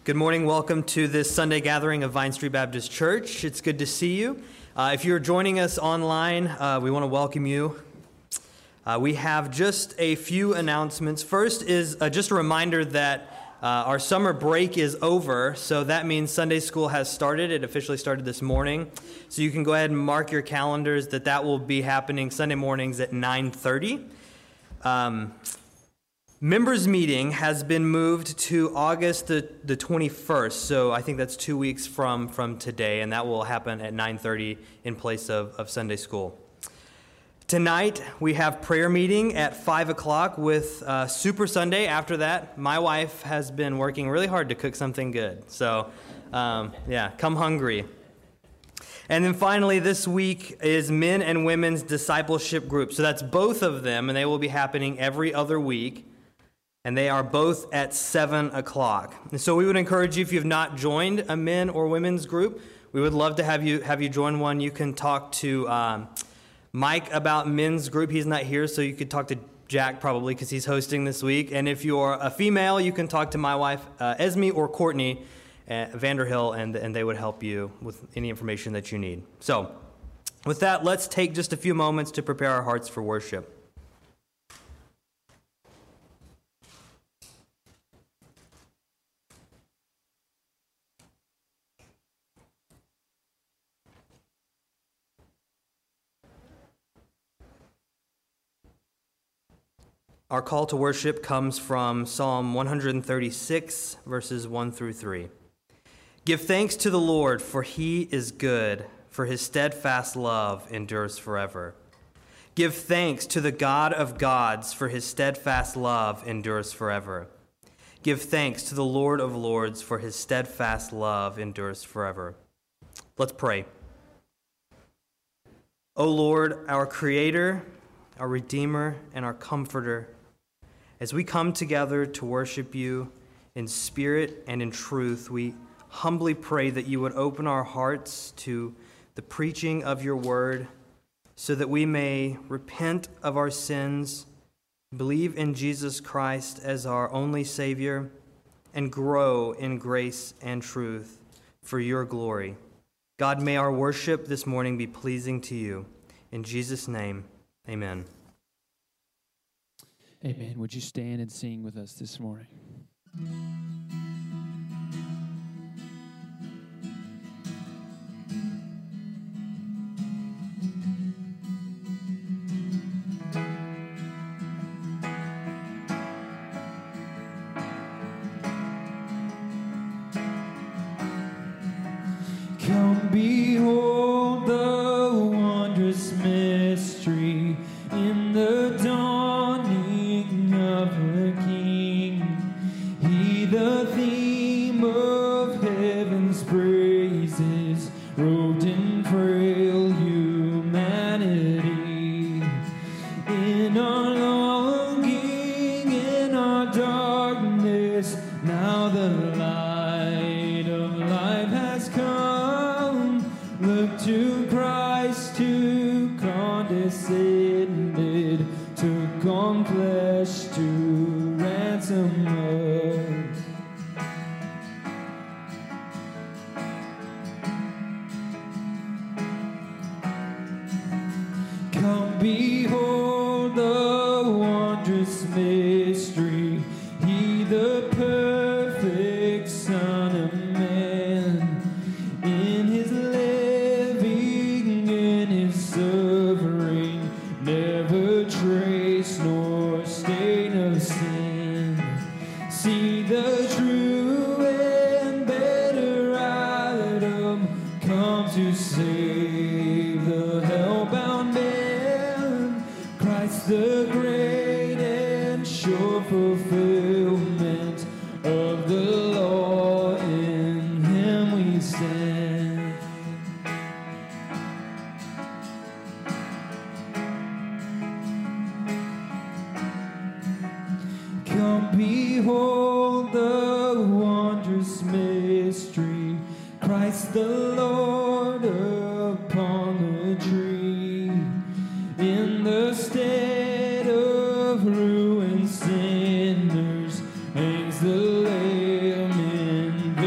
Good morning. Welcome to this Sunday gathering of Vine Street Baptist Church. It's good to see you. If you're joining us online, we want to welcome you. We have just a few announcements. First is just a reminder that our summer break is over, so that means Sunday school has started. It officially started this morning. So you can go ahead and mark your calendars that will be happening Sunday mornings at 9:30. Members meeting has been moved to August the 21st, so I think that's 2 weeks from today, and that will happen at 9:30 in place of Sunday school. Tonight, we have prayer meeting at 5 o'clock with Super Sunday. After that, my wife has been working really hard to cook something good, so come hungry. And then finally, this week is men and women's discipleship group. So that's both of them, and they will be happening every other week. And they are both at 7 o'clock. And so we would encourage you, if you have not joined a men or women's group, we would love to have you join one. You can talk to Mike about men's group. He's not here, so you could talk to Jack probably because he's hosting this week. And if you're a female, you can talk to my wife, Esme, or Courtney Vanderhill, and they would help you with any information that you need. So with that, let's take just a few moments to prepare our hearts for worship. Our call to worship comes from Psalm 136, verses 1 through 3. Give thanks to the Lord, for he is good, for his steadfast love endures forever. Give thanks to the God of gods, for his steadfast love endures forever. Give thanks to the Lord of lords, for his steadfast love endures forever. Let's pray. O Lord, our Creator, our Redeemer, and our Comforter, as we come together to worship you in spirit and in truth, we humbly pray that you would open our hearts to the preaching of your word so that we may repent of our sins, believe in Jesus Christ as our only Savior, and grow in grace and truth for your glory. God, may our worship this morning be pleasing to you. In Jesus' name, amen. Amen. Would you stand and sing with us this morning? Come behold the wondrous mystery in the dawning of the King. He, the theme of heaven's praises, robed in frail humanity. In our longing, in our darkness, now the light of life has come. Look to Christ who condescended, took on flesh to ransom us. Come behold the wondrous mystery, he the perfect Son of Man, in his living, in his suffering, never trace nor stain of sin. See the true and better Adam come to save the hell-bound man. Christ the great and sure fulfillment of the law, in him we stand. Come behold the wondrous mystery, Christ the Lord upon the tree. In the stead of ruined sinners hangs the Lamb in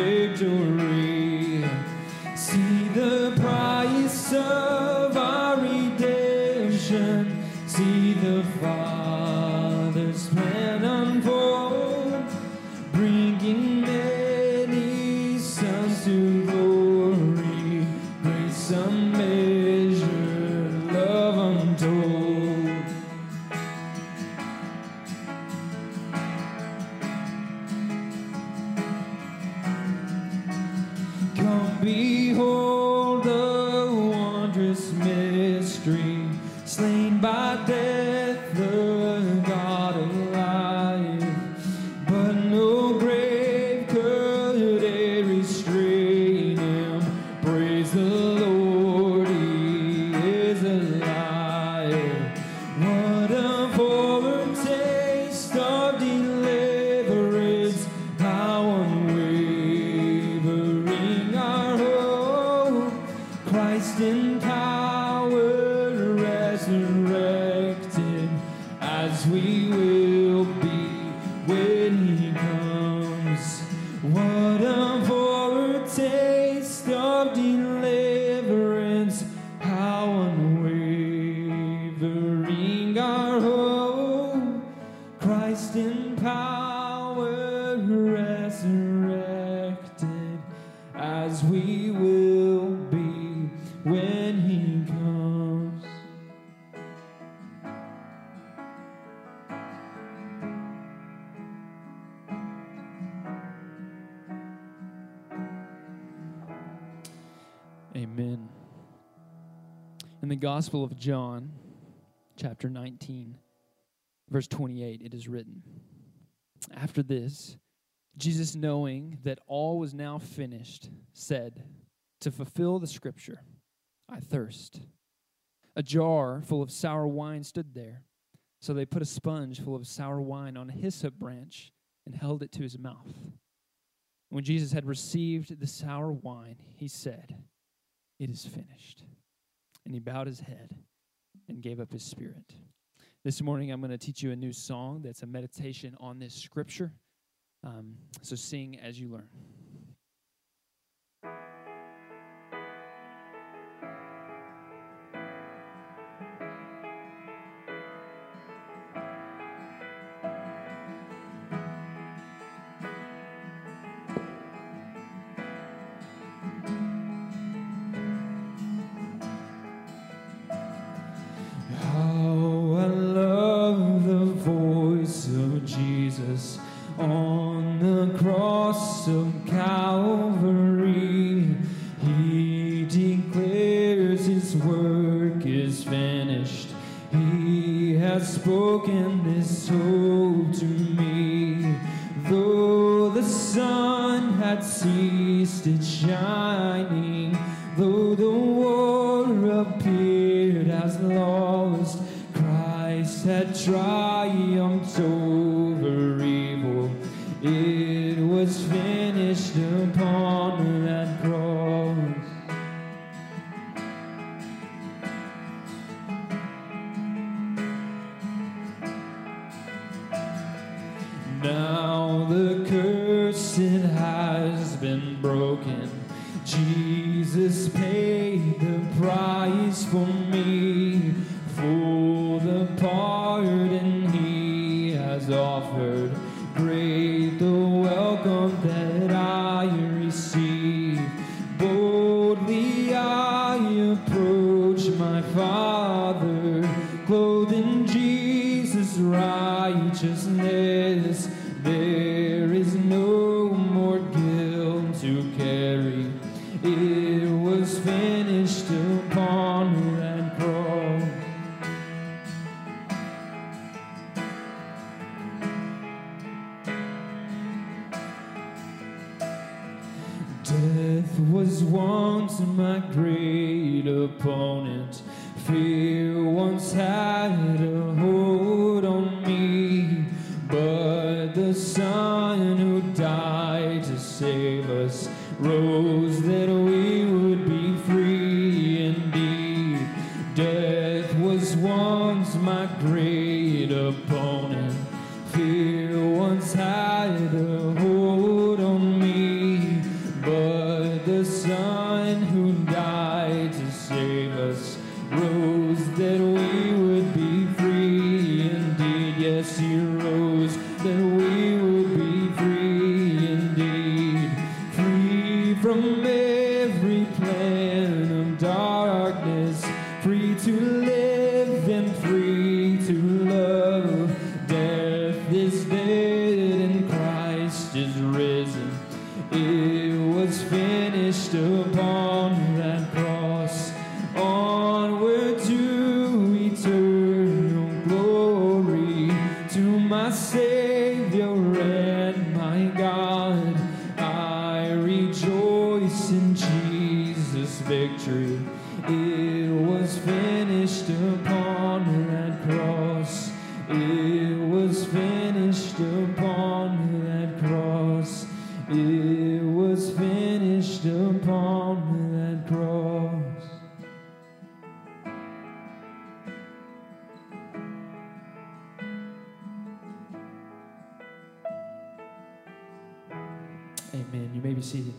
bringing many sons to glory, grace unmeasured, love untold. Come behold the wondrous mystery, slain by death, the God alive. But no grave could e'er restrain him. Praise the Lord, he is alive. What a foretaste of deliverance, how unwavering our hope. Christ in power resurrected, as we will be when he comes. What a foretaste of deliverance, how unwavering our hope. Christ in power resurrected, as we will be when he comes. Amen. In the Gospel of John, chapter 19, verse 28, it is written, "After this, Jesus, knowing that all was now finished, said, to fulfill the scripture, I thirst. A jar full of sour wine stood there. So they put a sponge full of sour wine on a hyssop branch and held it to his mouth. When Jesus had received the sour wine, he said, it is finished. And he bowed his head and gave up his spirit." This morning, I'm going to teach you a new song that's a meditation on this scripture. So sing as you learn. Jesus on the cross of Calvary, he declares his work is finished. He has spoken this hope to me. Though the sun had ceased its shining, though the war appeared as lost, Christ had triumphed over evil. It was finished upon that cross. Now the curse it has been broken. Jesus paid the price for me. For the pardon he has offered, great the welcome that I receive. Boldly I approach my Father, clothed in Jesus' righteousness. There is no more guilt to carry. It was finished upon that cross. Death was once my great opponent. Fear once had a hold on me. But the Son who died to save us rose that we would be free indeed. Death was once my great opponent. Fear once had a hold on me. But the Son who died to save us rose that we would be free indeed. Yes, he rose that we would be free risen. It was finished upon that cross. Onward to eternal glory, to my Savior and my God. I rejoice in Jesus' victory. It was finished upon that cross. It was finished upon that cross. It was finished upon that cross. Amen. You may be seated.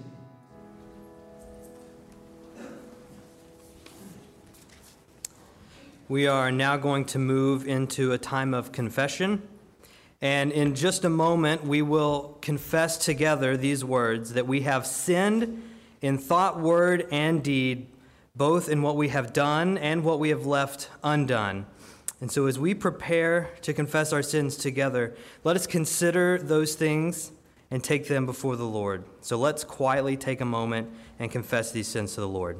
We are now going to move into a time of confession. And in just a moment, we will confess together these words, that we have sinned in thought, word, and deed, both in what we have done and what we have left undone. And so as we prepare to confess our sins together, let us consider those things and take them before the Lord. So let's quietly take a moment and confess these sins to the Lord.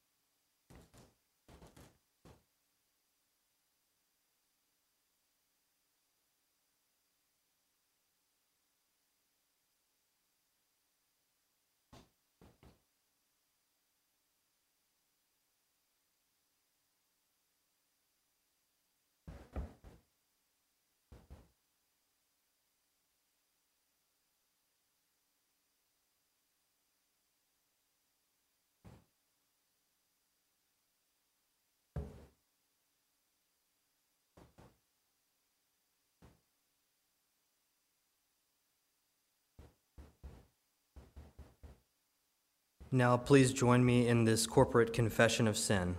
Now, please join me in this corporate confession of sin.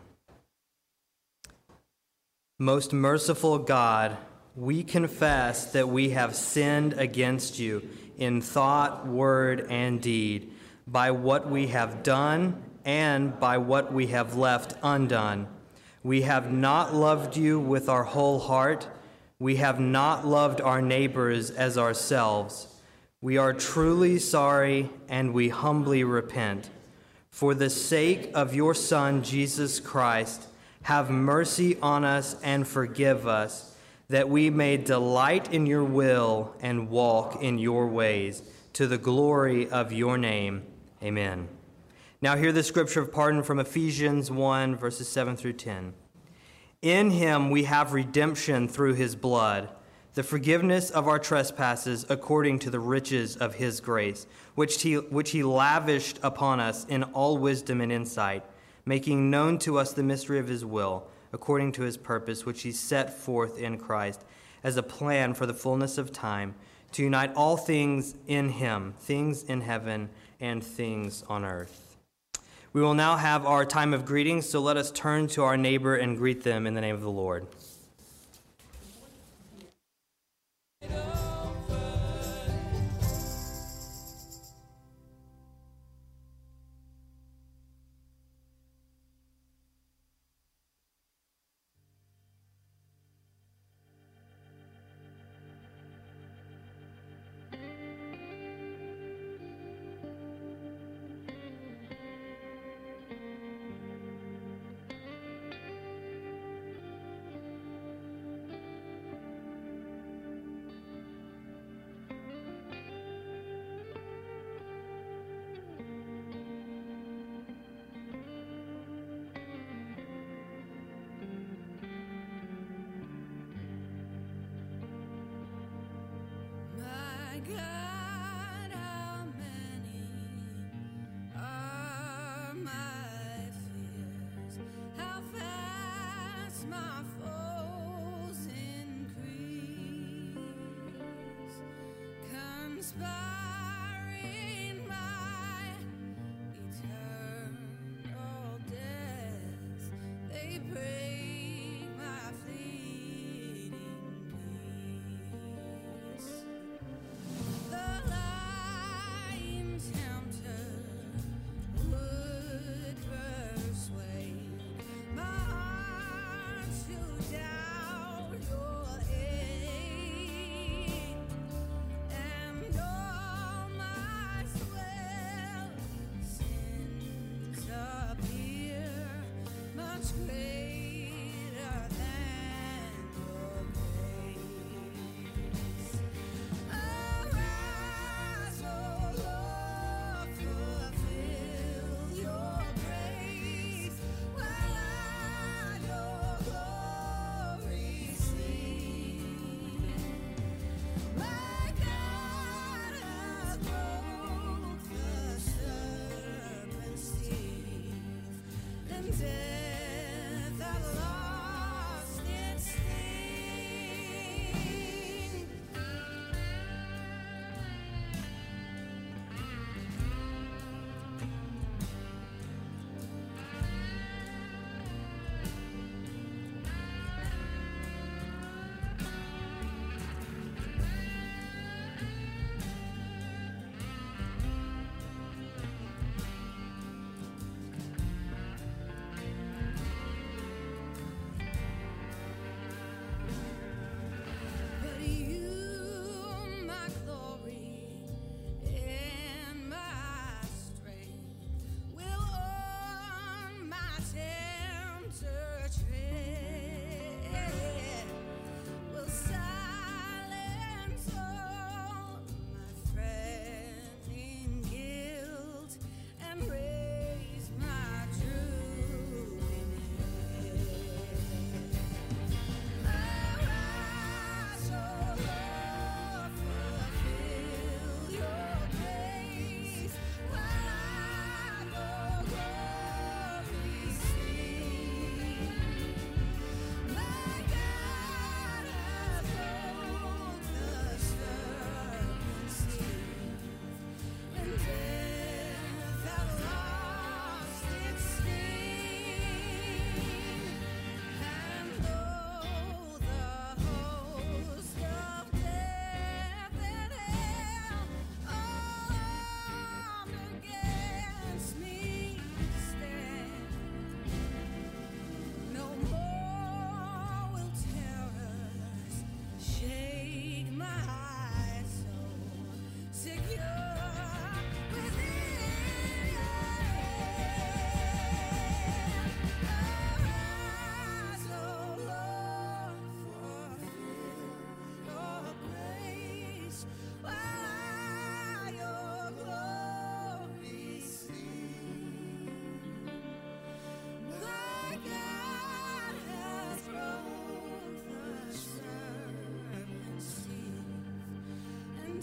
Most merciful God, we confess that we have sinned against you in thought, word, and deed, by what we have done and by what we have left undone. We have not loved you with our whole heart. We have not loved our neighbors as ourselves. We are truly sorry, and we humbly repent. For the sake of your Son, Jesus Christ, have mercy on us and forgive us, that we may delight in your will and walk in your ways, to the glory of your name. Amen. Now hear the scripture of pardon from Ephesians 1, verses 7 through 10. In him we have redemption through his blood, the forgiveness of our trespasses according to the riches of his grace, which he lavished upon us in all wisdom and insight, making known to us the mystery of his will, according to his purpose, which he set forth in Christ, as a plan for the fullness of time, to unite all things in him, things in heaven and things on earth. We will now have our time of greetings, so let us turn to our neighbor and greet them in the name of the Lord. God, how many are my fears? How fast my foes increase, conspiring my eternal death. They break my fleeting peace. The lying tempter would persuade my heart to doubt your aid, and all my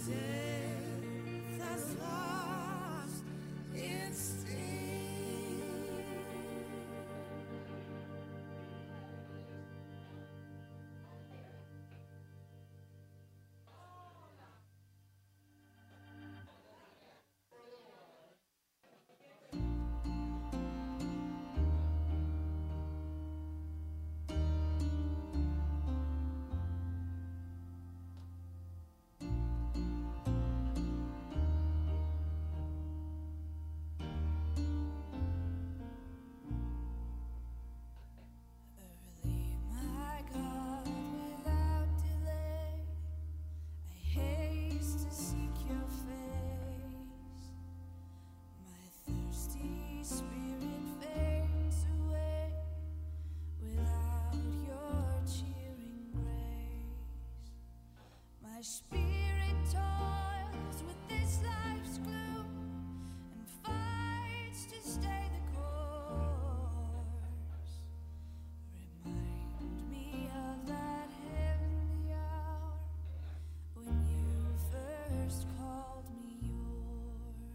Death has lost its sting. Early, my God, without delay, I haste to seek your face. My thirsty spirit faints away without your cheering grace. My spirit toils with this life's gloom and fights to stay the course. Remind me of that heavenly hour when you first called me yours.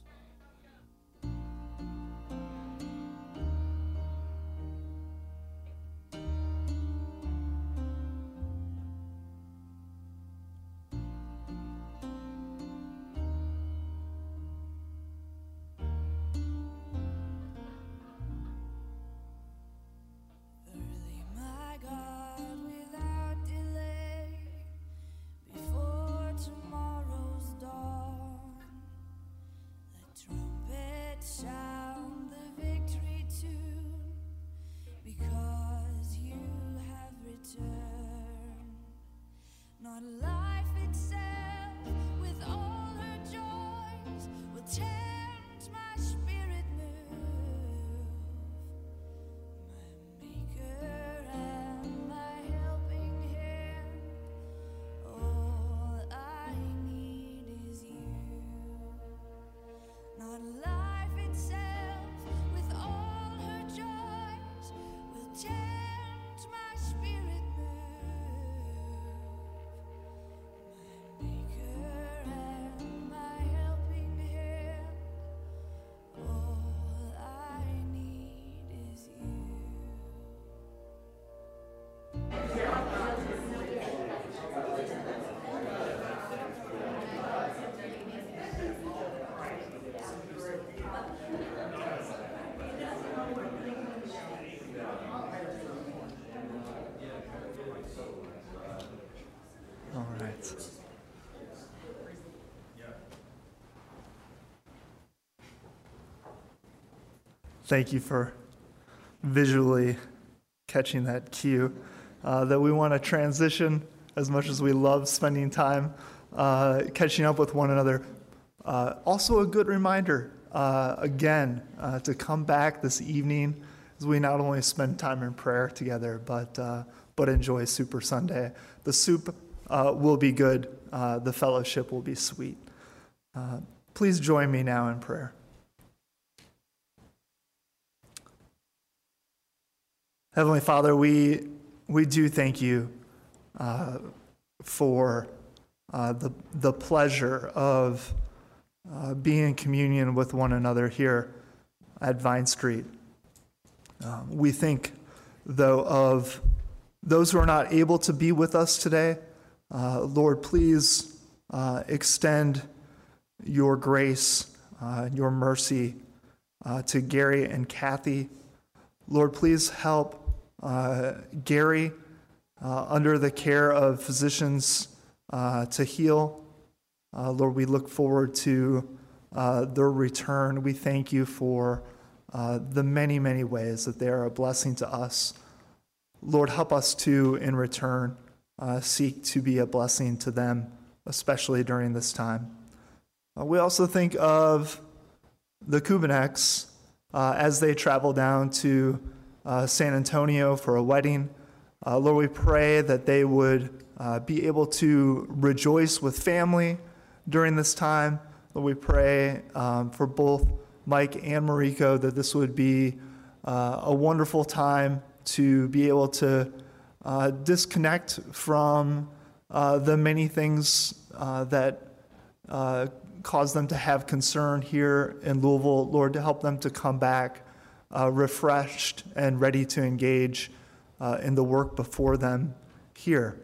Early, my God, without delay, before tomorrow's dawn, let trumpets sound the victory tune, because you have returned. Not life itself, with all her joys, will tempt my spirit move. My maker and my helping hand, all I need is you. Not life itself, with all her joys, will tempt my spirit move. My maker and my helping hand, all I need is you. All right. Thank you for visually catching that cue that we want to transition as much as we love spending time catching up with one another. Also a good reminder, again, to come back this evening as we not only spend time in prayer together, but enjoy Super Sunday. The soup will be good. The fellowship will be sweet. Please join me now in prayer. Heavenly Father, we do thank you for the pleasure of being in communion with one another here at Vine Street. We think, though, of those who are not able to be with us today. Lord, please extend your grace, your mercy to Gary and Kathy. Lord, please help Gary under the care of physicians to heal. Lord, we look forward to their return. We thank you for the many, many ways that they are a blessing to us. Lord, help us to, in return, seek to be a blessing to them, especially during this time. We also think of the Kubineks as they travel down to San Antonio for a wedding. Lord, we pray that they would be able to rejoice with family during this time. Lord, we pray for both Mike and Mariko that this would be a wonderful time to be able to disconnect from the many things that cause them to have concern here in Louisville, Lord, to help them to come back refreshed and ready to engage in the work before them here.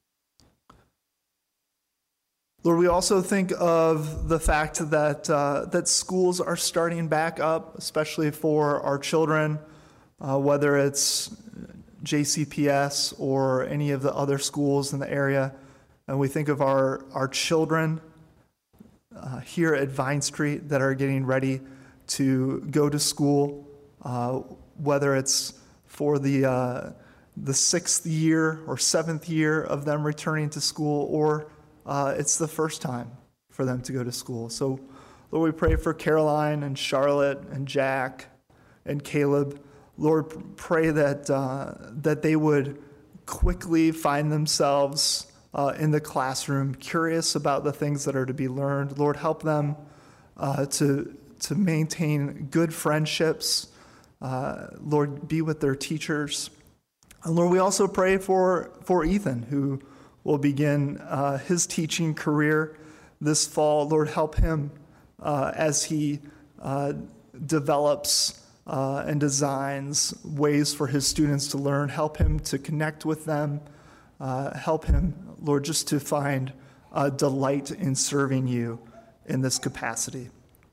Lord, we also think of the fact that schools are starting back up, especially for our children, whether it's JCPS or any of the other schools in the area. And we think of our children here at Vine Street that are getting ready to go to school, whether it's for the 6th year or 7th year of them returning to school, or it's the first time for them to go to school. So, Lord, we pray for Caroline and Charlotte and Jack and Caleb. Lord, pray that they would quickly find themselves in the classroom, curious about the things that are to be learned. Lord, help them to maintain good friendships. Lord, be with their teachers. And Lord, we also pray for Ethan, who will begin his teaching career this fall. Lord, help him as he develops and designs ways for his students to learn. Help him to connect with them. Help him, Lord, just to find delight in serving you in this capacity.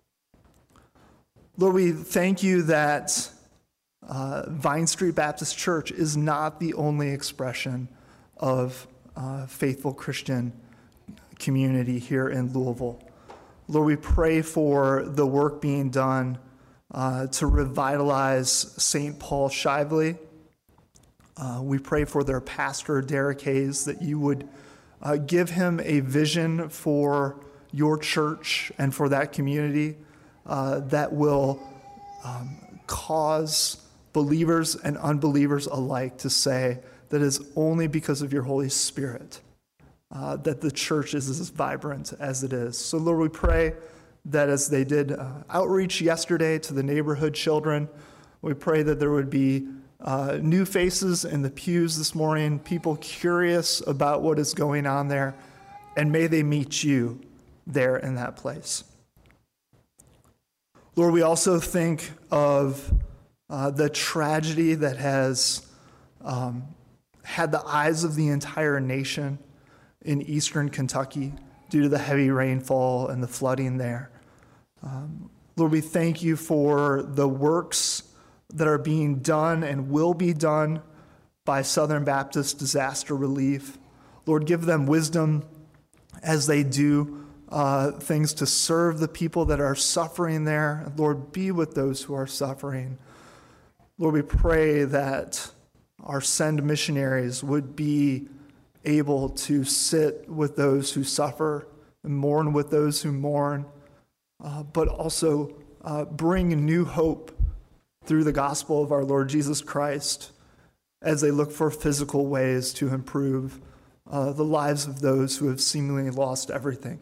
Lord, we thank you that Vine Street Baptist Church is not the only expression of faithful Christian community here in Louisville. Lord, we pray for the work being done to revitalize St. Paul Shively. We pray for their pastor, Derek Hayes, that you would give him a vision for your church and for that community that will cause believers and unbelievers alike to say that it is only because of your Holy Spirit that the church is as vibrant as it is. So, Lord, we pray that as they did outreach yesterday to the neighborhood children, we pray that there would be new faces in the pews this morning, people curious about what is going on there, and may they meet you there in that place. Lord, we also think of the tragedy that has had the eyes of the entire nation in eastern Kentucky due to the heavy rainfall and the flooding there. Lord, we thank you for the works that are being done and will be done by Southern Baptist Disaster Relief. Lord, give them wisdom as they do things to serve the people that are suffering there. Lord, be with those who are suffering. Lord, we pray that our send missionaries would be able to sit with those who suffer and mourn with those who mourn, but also bring new hope through the gospel of our Lord Jesus Christ as they look for physical ways to improve the lives of those who have seemingly lost everything.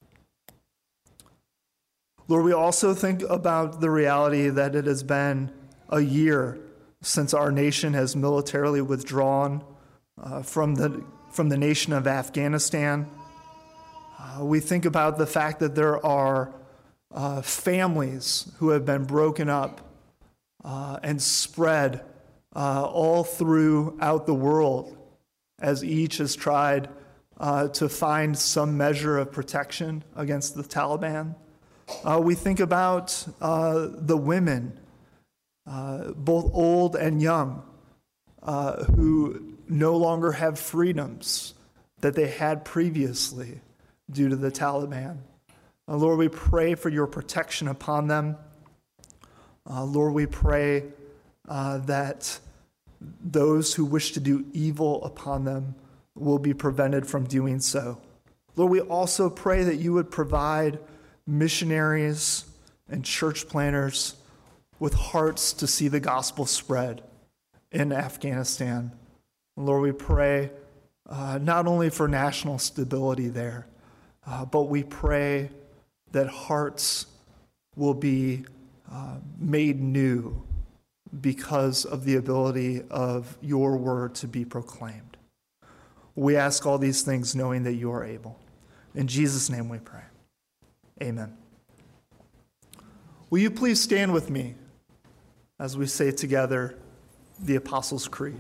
Lord, we also think about the reality that it has been a year since our nation has militarily withdrawn from the nation of Afghanistan. We think about the fact that there are families who have been broken up and spread all throughout the world as each has tried to find some measure of protection against the Taliban. We think about the women, both old and young, who no longer have freedoms that they had previously due to the Taliban. Lord, we pray for your protection upon them. Lord, we pray that those who wish to do evil upon them will be prevented from doing so. Lord, we also pray that you would provide missionaries and church planners with hearts to see the gospel spread in Afghanistan. Lord, we pray not only for national stability there, but we pray that hearts will be made new because of the ability of your word to be proclaimed. We ask all these things knowing that you are able. In Jesus' name we pray. Amen. Will you please stand with me as we say together the Apostles' Creed?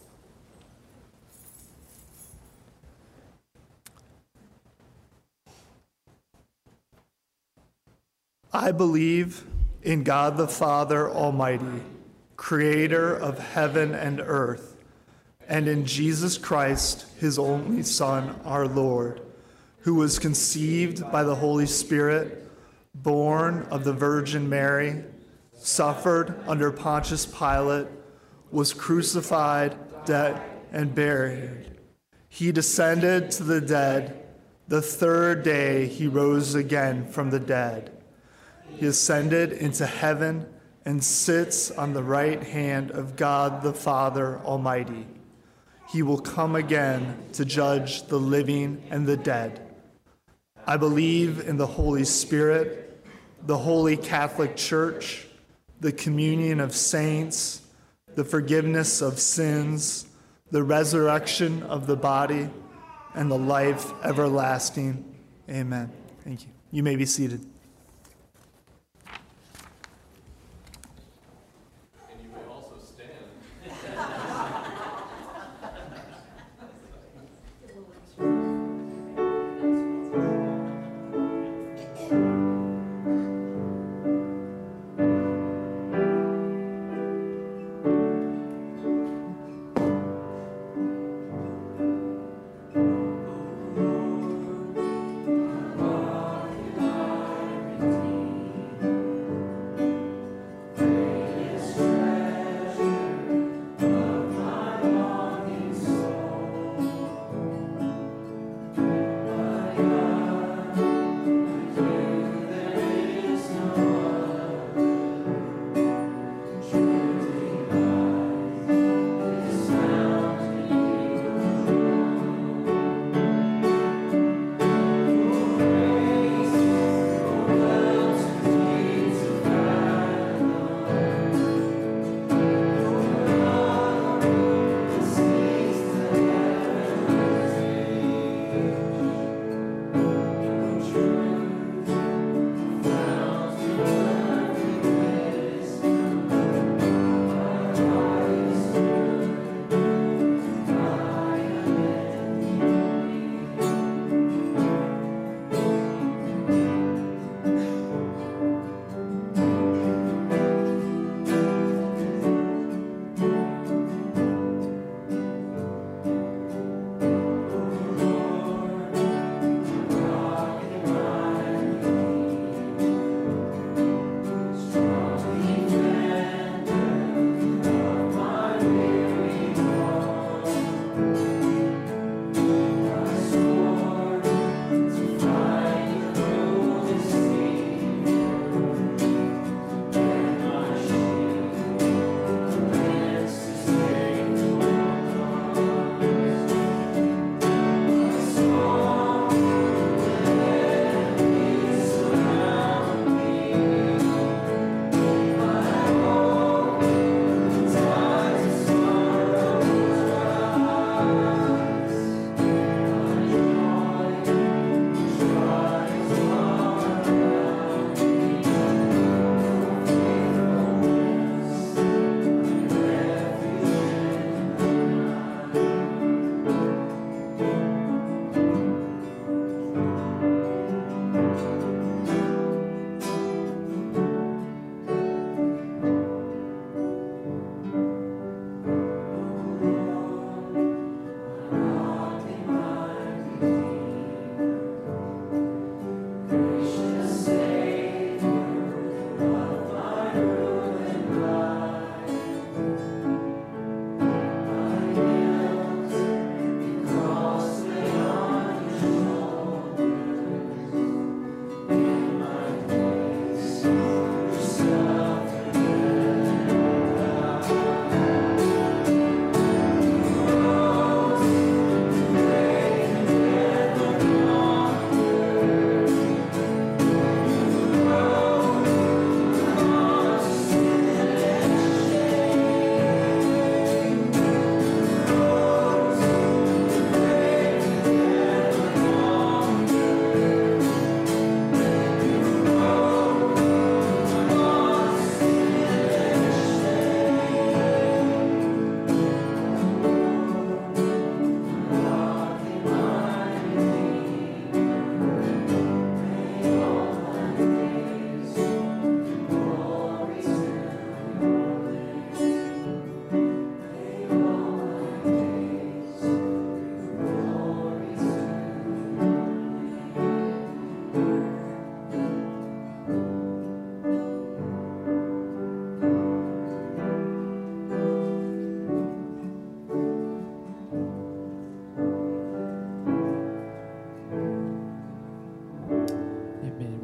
I believe in God the Father Almighty, creator of heaven and earth, and in Jesus Christ, his only Son, our Lord, who was conceived by the Holy Spirit, born of the Virgin Mary, suffered under Pontius Pilate, was crucified, dead, and buried. He descended to the dead. The third day he rose again from the dead. He ascended into heaven and sits on the right hand of God the Father Almighty. He will come again to judge the living and the dead. I believe in the Holy Spirit, the Holy Catholic Church, the communion of saints, the forgiveness of sins, the resurrection of the body, and the life everlasting. Amen. Thank you. You may be seated.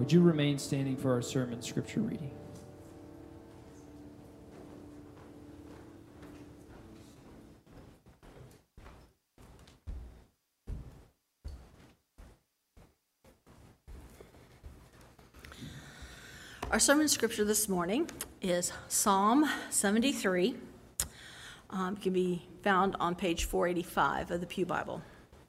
Would you remain standing for our sermon scripture reading? Our sermon scripture this morning is Psalm 73. It can be found on page 485 of the Pew Bible.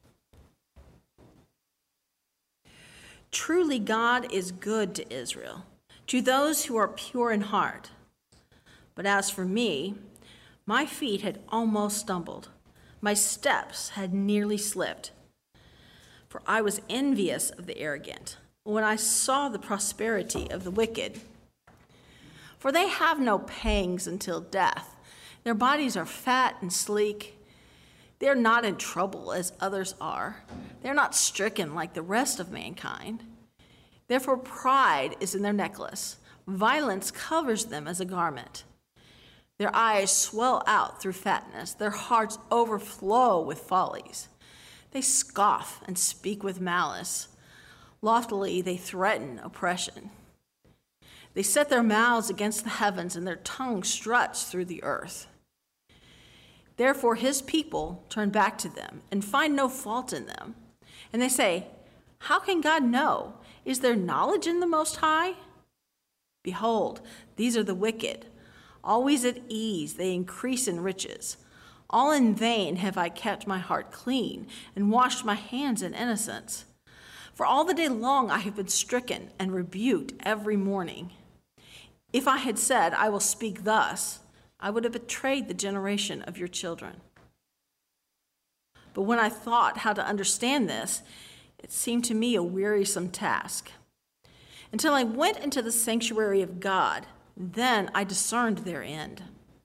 Truly, God is good to Israel, to those who are pure in heart. But as for me, my feet had almost stumbled. My steps had nearly slipped. For I was envious of the arrogant when I saw the prosperity of the wicked. For they have no pangs until death. Their bodies are fat and sleek. They're not in trouble as others are. They're not stricken like the rest of mankind. Therefore pride is in their necklace. Violence covers them as a garment. Their eyes swell out through fatness. Their hearts overflow with follies. They scoff and speak with malice. Loftily they threaten oppression. They set their mouths against the heavens, and their tongue struts through the earth. Therefore his people turn back to them and find no fault in them. And they say, how can God know? Is there knowledge in the Most High? Behold, these are the wicked. Always at ease, they increase in riches. All in vain have I kept my heart clean and washed my hands in innocence. For all the day long I have been stricken and rebuked every morning. If I had said, I will speak thus, I would have betrayed the generation of your children. But when I thought how to understand this, it seemed to me a wearisome task. Until I went into the sanctuary of God, then I discerned their end.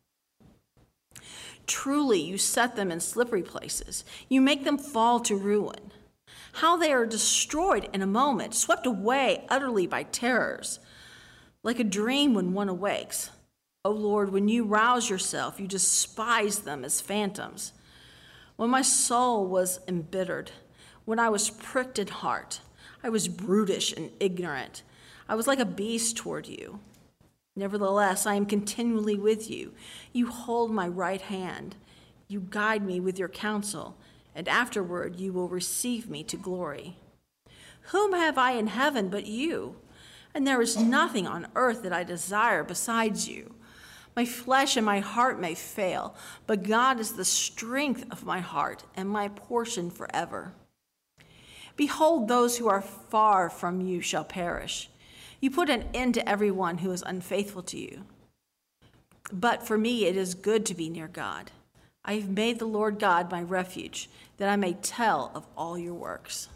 Truly, you set them in slippery places. You make them fall to ruin. How they are destroyed in a moment, swept away utterly by terrors, like a dream when one awakes. O Lord, when you rouse yourself, you despise them as phantoms. When my soul was embittered, when I was pricked in heart, I was brutish and ignorant. I was like a beast toward you. Nevertheless, I am continually with you. You hold my right hand. You guide me with your counsel, and afterward you will receive me to glory. Whom have I in heaven but you? And there is nothing on earth that I desire besides you. My flesh and my heart may fail, but God is the strength of my heart and my portion forever. Behold, those who are far from you shall perish. You put an end to everyone who is unfaithful to you. But for me it is good to be near God. I have made the Lord God my refuge, that I may tell of all your works.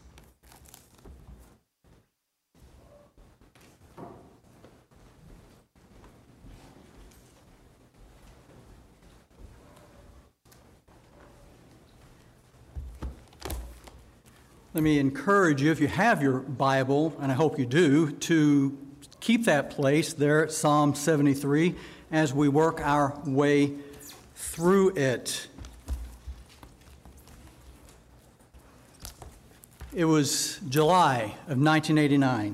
Let me encourage you, if you have your Bible, and I hope you do, to keep that place there at Psalm 73 as we work our way through it. It was July of 1989.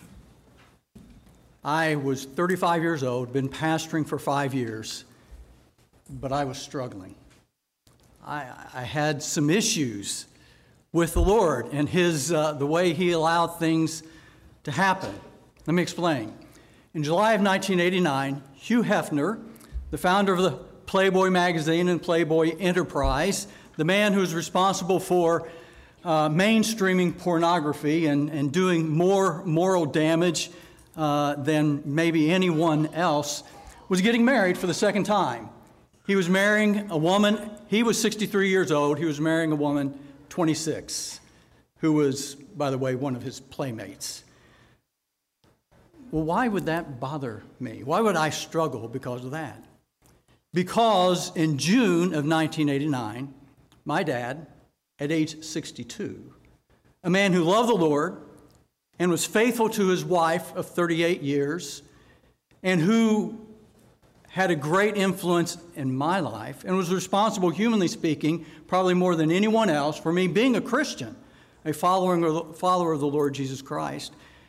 I was 35 years old, been pastoring for 5 years, but I was struggling. I had some issues with the Lord and the way He allowed things to happen. Let me explain. In July of 1989, Hugh Hefner, the founder of the Playboy magazine and Playboy Enterprise, the man who's responsible for mainstreaming pornography and doing more moral damage than maybe anyone else, was getting married for the second time. He was marrying a woman. He was 63 years old. He was marrying a woman 26, who was, by the way, one of his playmates. Well, why would that bother me? Why would I struggle because of that? Because in June of 1989, my dad, at age 62, a man who loved the Lord and was faithful to his wife of 38 years, and who had a great influence in my life and was responsible, humanly speaking, probably more than anyone else, for me being a Christian, a follower of the Lord Jesus Christ,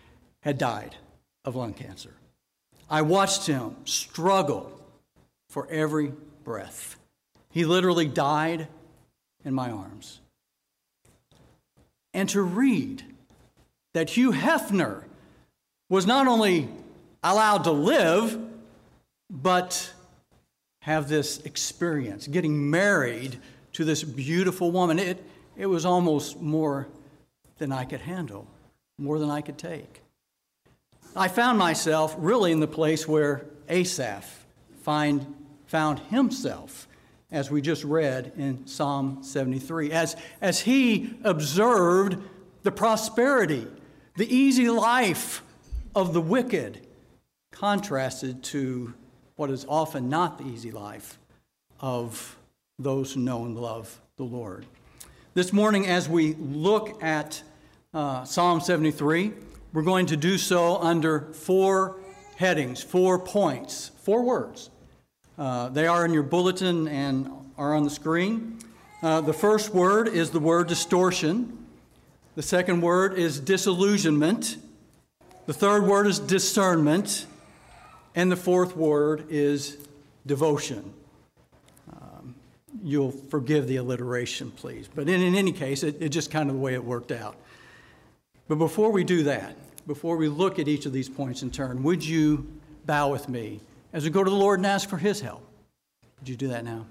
had died of lung cancer. I watched him struggle for every breath. He literally died in my arms. And to read that Hugh Hefner was not only allowed to live, but have this experience, getting married to this beautiful woman. It was almost more than I could handle, more than I could take. I found myself really in the place where Asaph found himself, as we just read in Psalm 73, as he observed the prosperity, the easy life of the wicked, contrasted to what is often not the easy life of those who know and love the Lord. This morning, as we look at Psalm 73, we're going to do so under 4 headings, 4 points, 4 words. They are in your bulletin and are on the screen. The first word is the word distortion. The second word is disillusionment. The third word is discernment. And the fourth word is devotion. You'll forgive the alliteration, please. But in any case, it's just kind of the way it worked out. But before we do that, before we look at each of these points in turn, would you bow with me as we go to the Lord and ask for His help? Would you do that now?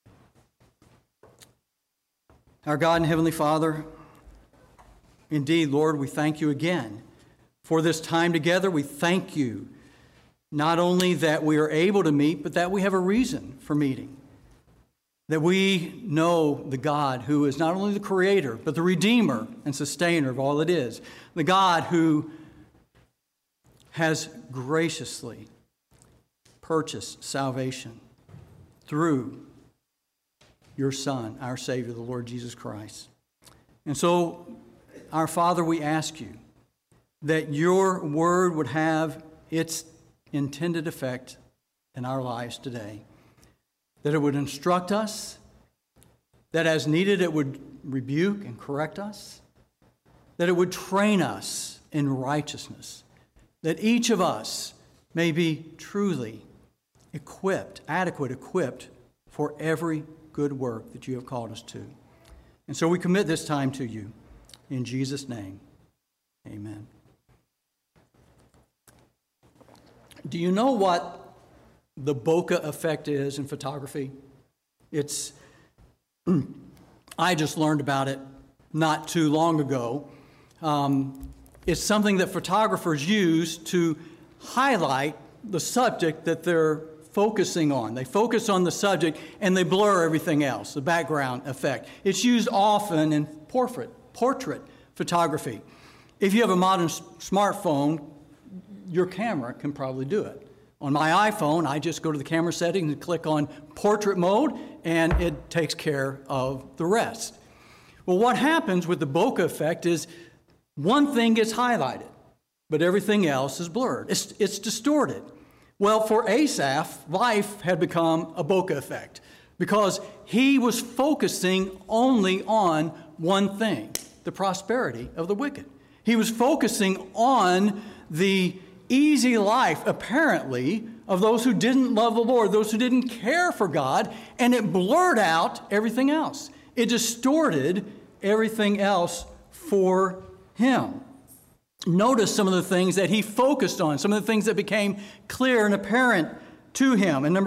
Our God and Heavenly Father, indeed, Lord, we thank you again for this time together. We thank you not only that we are able to meet, but that we have a reason for meeting. That we know the God who is not only the Creator, but the Redeemer and Sustainer of all that is. The God who has graciously purchased salvation through your Son, our Savior, the Lord Jesus Christ. And so, our Father, we ask you that your word would have its intended effect in our lives today. That it would instruct us, that as needed it would rebuke and correct us, that it would train us in righteousness, that each of us may be truly equipped, adequate equipped for every good work that you have called us to. And so we commit this time to you. In Jesus' name, amen. Do you know what the bokeh effect is in photography? I just learned about it not too long ago. It's something that photographers use to highlight the subject that they're focusing on. They focus on the subject and they blur everything else, the background effect. It's used often in portrait photography. If you have a modern smartphone, your camera can probably do it. On my iPhone, I just go to the camera settings and click on portrait mode, and it takes care of the rest. Well, what happens with the bokeh effect is one thing gets highlighted, but everything else is blurred. It's distorted. Well, for Asaph, life had become a bokeh effect because he was focusing only on one thing, the prosperity of the wicked. He was focusing on the easy life, apparently, of those who didn't love the Lord, those who didn't care for God, and it blurred out everything else. It distorted everything else for him. Notice some of the things that he focused on, some of the things that became clear and apparent to him. In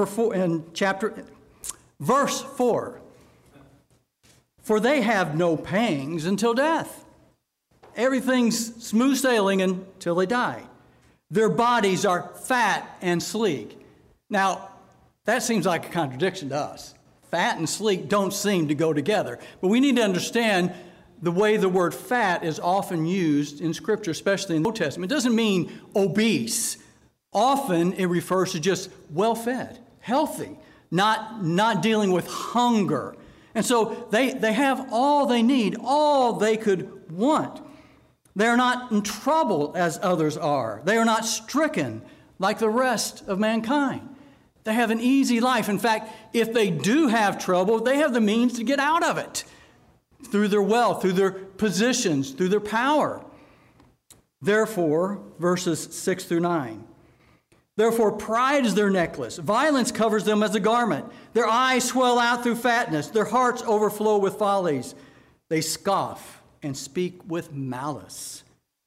verse 4, for they have no pangs until death. Everything's smooth sailing until they die. Their bodies are fat and sleek. Now, that seems like a contradiction to us. Fat and sleek don't seem to go together. But we need to understand the way the word fat is often used in Scripture, especially in the Old Testament. It doesn't mean obese. Often it refers to just well-fed, healthy, not dealing with hunger. And so they have all they need, all they could want. They are not in trouble as others are. They are not stricken like the rest of mankind. They have an easy life. In fact, if they do have trouble, they have the means to get out of it through their wealth, through their positions, through their power. Therefore, verses 6 through 9. Therefore, pride is their necklace. Violence covers them as a garment. Their eyes swell out through fatness. Their hearts overflow with follies. They scoff and speak with malice.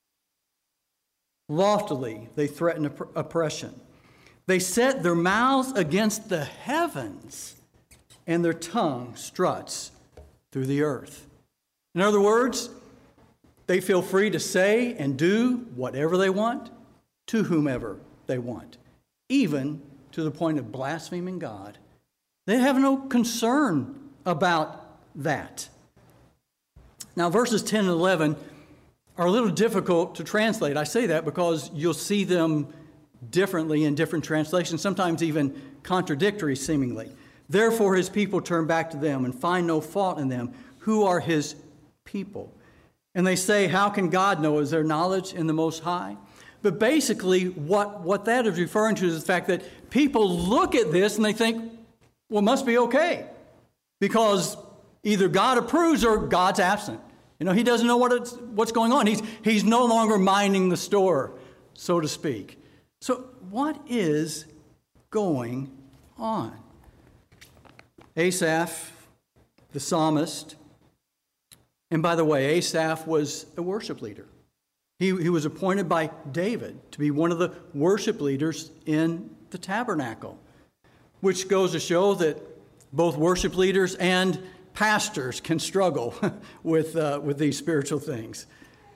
Loftily, they threaten oppression. They set their mouths against the heavens, and their tongue struts through the earth. In other words, they feel free to say and do whatever they want to whomever they want, even to the point of blaspheming God. They have no concern about that. Now, verses 10 and 11 are a little difficult to translate. I say that because you'll see them differently in different translations, sometimes even contradictory seemingly. Therefore, his people turn back to them and find no fault in them, who are his people. And they say, how can God know? Is there knowledge in the Most High? But basically, what that is referring to is the fact that people look at this and they think, well, it must be okay, because either God approves or God's absent. You know, he doesn't know what's going on. He's no longer minding the store, so to speak. So what is going on? Asaph, the psalmist, and by the way, Asaph was a worship leader. He was appointed by David to be one of the worship leaders in the tabernacle, which goes to show that both worship leaders and pastors can struggle with these spiritual things.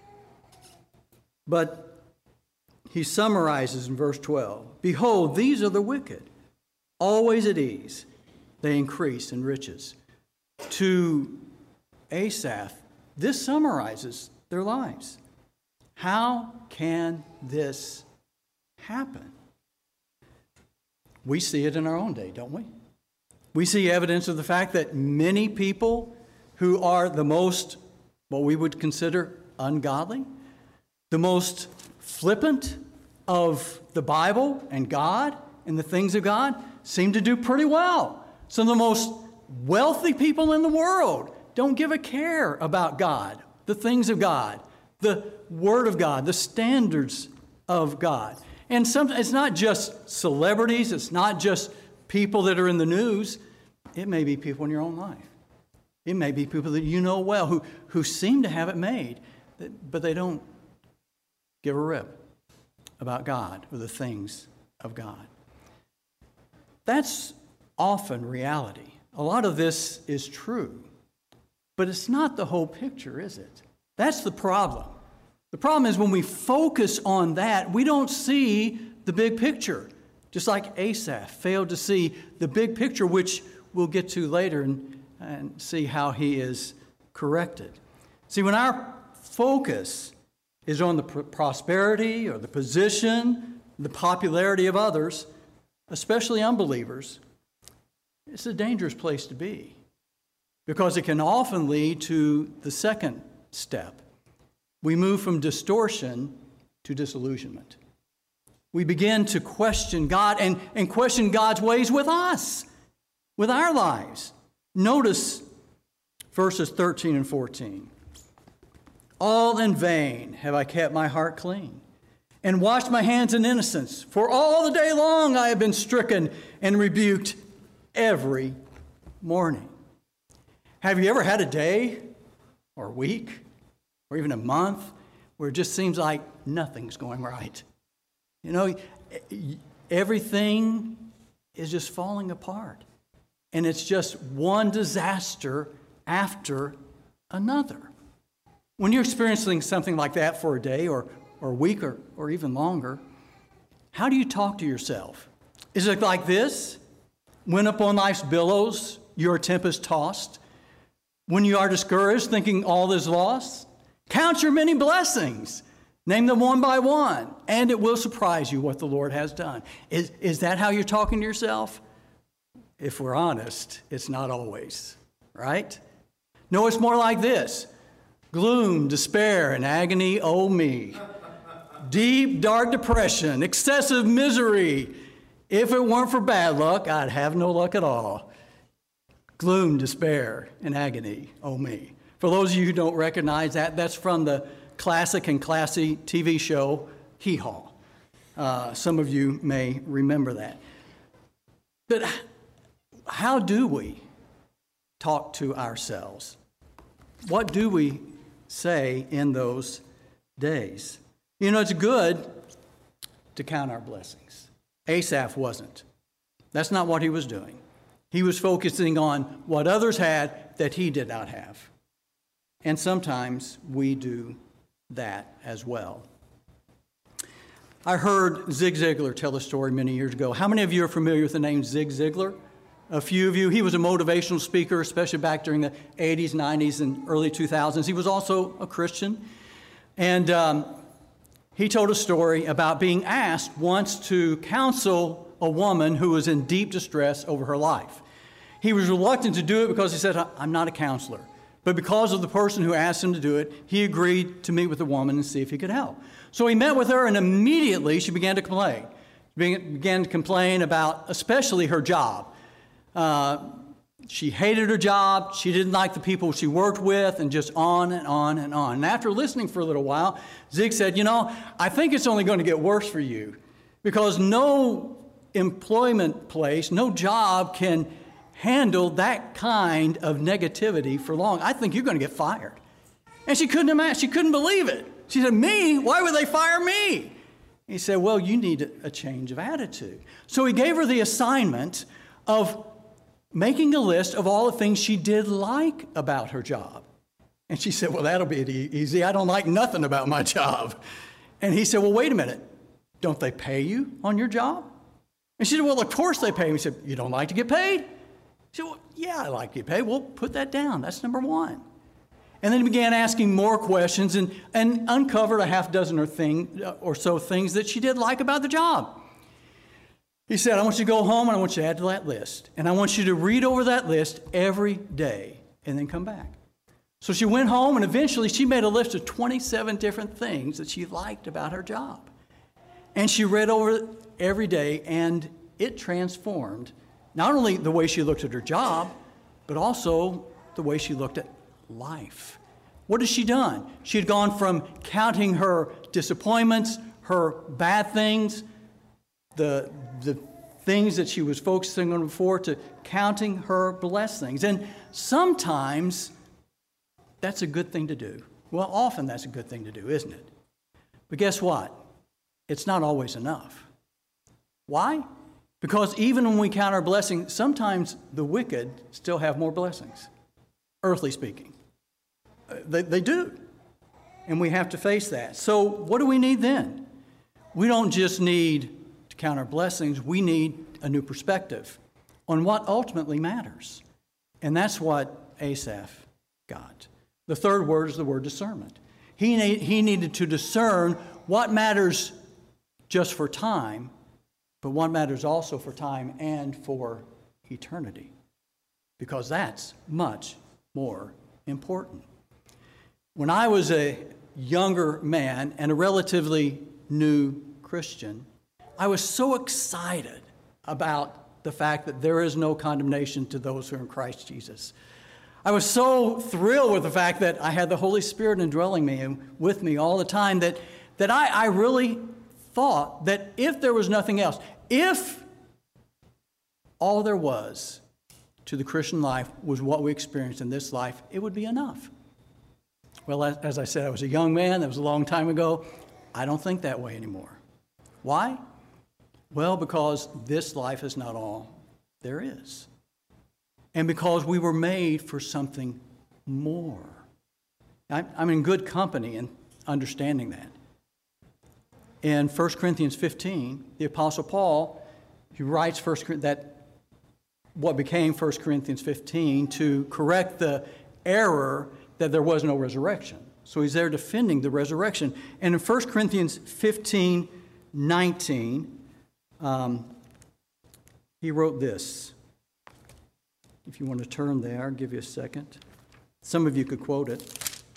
But he summarizes in verse 12, behold, these are the wicked, always at ease. They increase in riches. To Asaph, this summarizes their lives. How can this happen? We see it in our own day, don't we? We see evidence of the fact that many people who are the most, what we would consider ungodly, the most flippant of the Bible and God and the things of God, seem to do pretty well. Some of the most wealthy people in the world don't give a care about God, the things of God, the Word of God, the standards of God. And it's not just celebrities, it's not just people that are in the news. It may be people in your own life. It may be people that you know well who seem to have it made, but they don't give a rip about God or the things of God. That's often reality. A lot of this is true, but it's not the whole picture, is it? That's the problem. The problem is when we focus on that, we don't see the big picture, just like Asaph failed to see the big picture, which we'll get to later and see how he is corrected. See, when our focus is on the prosperity or the position, the popularity of others, especially unbelievers, it's a dangerous place to be, because it can often lead to the second step. We move from distortion to disillusionment. We begin to question God and question God's ways with us, with our lives. Notice verses 13 and 14. All in vain have I kept my heart clean and washed my hands in innocence. For all the day long I have been stricken and rebuked every morning. Have you ever had a day or a week or even a month where it just seems like nothing's going right? You know, everything is just falling apart. And it's just one disaster after another. When you're experiencing something like that for a day or a week or even longer, how do you talk to yourself? Is it like this? When upon life's billows you're tempest tossed? When you are discouraged, thinking all is lost? Count your many blessings. Name them one by one, and it will surprise you what the Lord has done. Is that how you're talking to yourself? If we're honest, it's not always, right? No, it's more like this. Gloom, despair, and agony, oh me. Deep, dark depression, excessive misery. If it weren't for bad luck, I'd have no luck at all. Gloom, despair, and agony, oh me. For those of you who don't recognize that, that's from the classic and classy TV show, Hee Haw. Some of you may remember that. But how do we talk to ourselves? What do we say in those days? You know, it's good to count our blessings. Asaph wasn't. That's not what he was doing. He was focusing on what others had that he did not have. And sometimes we do that as well. I heard Zig Ziglar tell a story many years ago. How many of you are familiar with the name Zig Ziglar? A few of you. He was a motivational speaker, especially back during the 80s, 90s, and early 2000s. He was also a Christian. And he told a story about being asked once to counsel a woman who was in deep distress over her life. He was reluctant to do it because he said, I'm not a counselor. But because of the person who asked him to do it, he agreed to meet with the woman and see if he could help. So he met with her, and immediately she began to complain. Began to complain about especially her job. She hated her job. She didn't like the people she worked with, and just on and on and on. And after listening for a little while, Zig said, I think it's only going to get worse for you, because no employment place, no job can handle that kind of negativity for long. I think you're going to get fired. And she couldn't imagine. She couldn't believe it. She said, me? Why would they fire me? He said, well, you need a change of attitude. So he gave her the assignment of making a list of all the things she did like about her job. And she said, well, that'll be easy. I don't like nothing about my job. And he said, well, wait a minute. Don't they pay you on your job? And she said, well, of course they pay me. He said, you don't like to get paid? She said, well, yeah, I like to get paid. Well, put that down. That's number one. And then he began asking more questions and uncovered a half dozen or so things that she did like about the job. He said, I want you to go home and I want you to add to that list. And I want you to read over that list every day and then come back. So she went home and eventually she made a list of 27 different things that she liked about her job. And she read over it every day, and it transformed not only the way she looked at her job, but also the way she looked at life. What has she done? She had gone from counting her disappointments, her bad things, the things that she was focusing on before, to counting her blessings. And sometimes that's a good thing to do. Well, often that's a good thing to do, isn't it? But guess what? It's not always enough. Why? Because even when we count our blessings, sometimes the wicked still have more blessings, earthly speaking. They do. And we have to face that. So what do we need then? We don't just need to count our blessings. We need a new perspective on what ultimately matters. And that's what Asaph got. The third word is the word discernment. He needed to discern what matters just for time, but what matters also for time and for eternity, because that's much more important. When I was a younger man and a relatively new Christian, I was so excited about the fact that there is no condemnation to those who are in Christ Jesus. I was so thrilled with the fact that I had the Holy Spirit indwelling me and with me all the time that I really thought that if there was nothing else, if all there was to the Christian life was what we experienced in this life, it would be enough. Well, as I said, I was a young man. That was a long time ago. I don't think that way anymore. Why? Well, because this life is not all there is. And because we were made for something more. I'm in good company in understanding that. In 1 Corinthians 15, the Apostle Paul, he writes what became 1 Corinthians 15 to correct the error that there was no resurrection. So he's there defending the resurrection. And in 1 Corinthians 15:19, he wrote this. If you want to turn there, I'll give you a second. Some of you could quote it.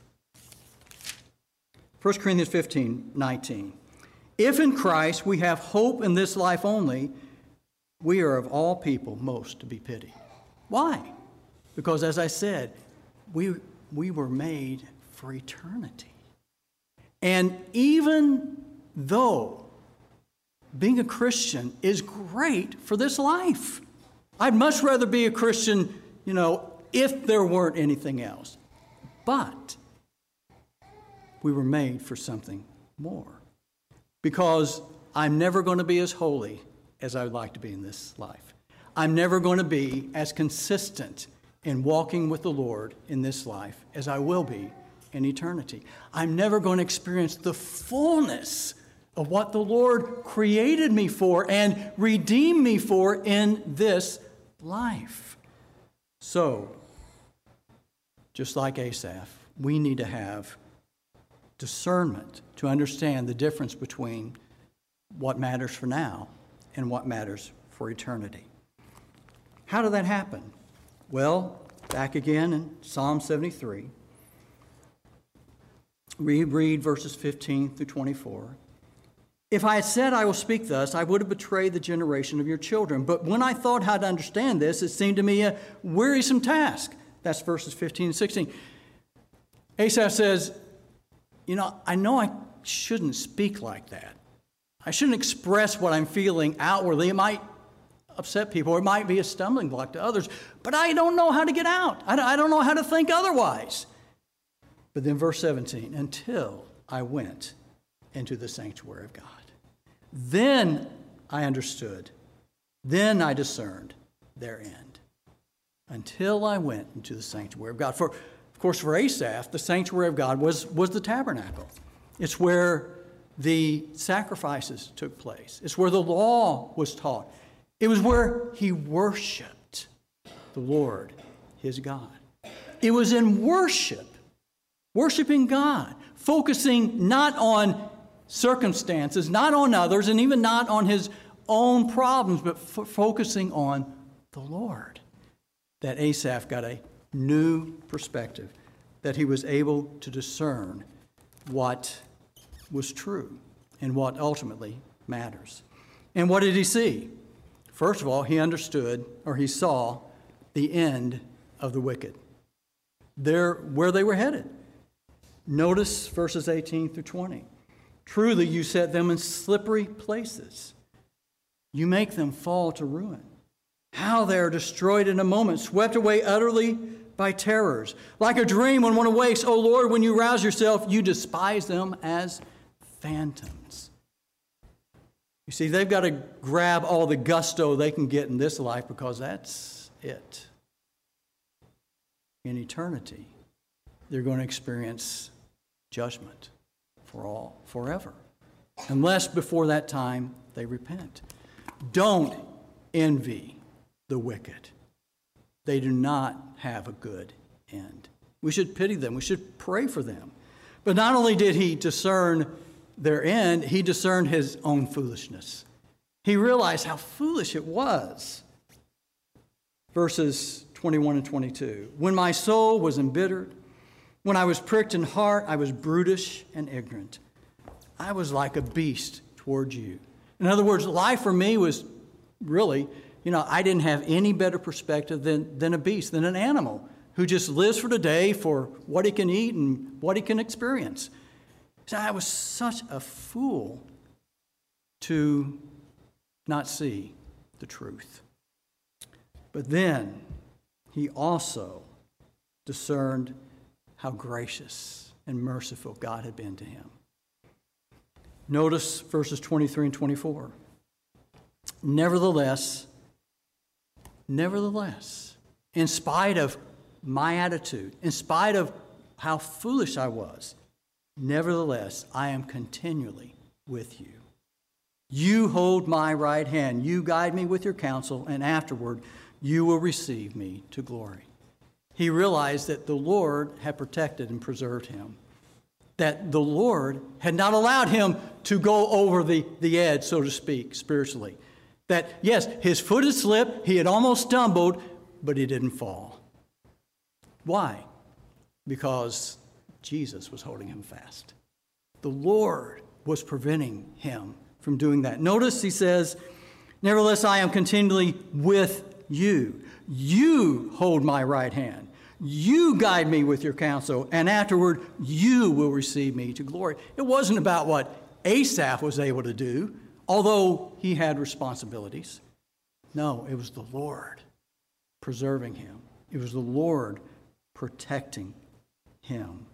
1 Corinthians 15:19. If in Christ we have hope in this life only, we are of all people most to be pitied. Why? Because, as I said, we were made for eternity. And even though being a Christian is great for this life, I'd much rather be a Christian, if there weren't anything else. But we were made for something more. Because I'm never going to be as holy as I would like to be in this life. I'm never going to be as consistent in walking with the Lord in this life as I will be in eternity. I'm never going to experience the fullness of what the Lord created me for and redeemed me for in this life. So, just like Asaph, we need to have discernment to understand the difference between what matters for now and what matters for eternity. How did that happen? Well, back again in Psalm 73, we read verses 15 through 24. If I had said I will speak thus, I would have betrayed the generation of your children. But when I thought how to understand this, it seemed to me a wearisome task. That's verses 15 and 16. Asaph says, I know I shouldn't speak like that. I shouldn't express what I'm feeling outwardly. It might upset people, or it might be a stumbling block to others, but I don't know how to get out. I don't know how to think otherwise. But then verse 17, until I went into the sanctuary of God. Then I understood. Then I discerned their end. Until I went into the sanctuary of God. Of course, for Asaph, the sanctuary of God was the tabernacle. It's where the sacrifices took place. It's where the law was taught. It was where he worshiped the Lord, his God. It was in worship, worshiping God, focusing not on circumstances, not on others, and even not on his own problems, but focusing on the Lord, that Asaph got a new perspective, that he was able to discern what was true and what ultimately matters. And what did he see? First of all, he understood, or he saw, the end of the wicked. Where they were headed. Notice verses 18 through 20. Truly, you set them in slippery places. You make them fall to ruin. How they are destroyed in a moment, swept away utterly by terrors. Like a dream when one awakes, O Lord, when you rouse yourself, you despise them as phantoms. You see, they've got to grab all the gusto they can get in this life because that's it. In eternity, they're going to experience judgment forever. Unless before that time they repent. Don't envy the wicked. They do not have a good end. We should pity them. We should pray for them. But not only did he discern their end, he discerned his own foolishness. He realized how foolish it was. Verses 21 and 22. When my soul was embittered, when I was pricked in heart, I was brutish and ignorant. I was like a beast toward you. In other words, life for me was really, I didn't have any better perspective than a beast, than an animal who just lives for the day for what he can eat and what he can experience. So I was such a fool to not see the truth. But then he also discerned how gracious and merciful God had been to him. Notice verses 23 and 24. Nevertheless, in spite of my attitude, in spite of how foolish I was, nevertheless, I am continually with you. You hold my right hand. You guide me with your counsel, and afterward you will receive me to glory. He realized that the Lord had protected and preserved him, that the Lord had not allowed him to go over the edge, so to speak, spiritually. That, yes, his foot had slipped, he had almost stumbled, but he didn't fall. Why? Because Jesus was holding him fast. The Lord was preventing him from doing that. Notice he says, nevertheless, I am continually with you. You hold my right hand. You guide me with your counsel, and afterward you will receive me to glory. It wasn't about what Asaph was able to do, although he had responsibilities. No, it was the Lord preserving him. It was the Lord protecting him.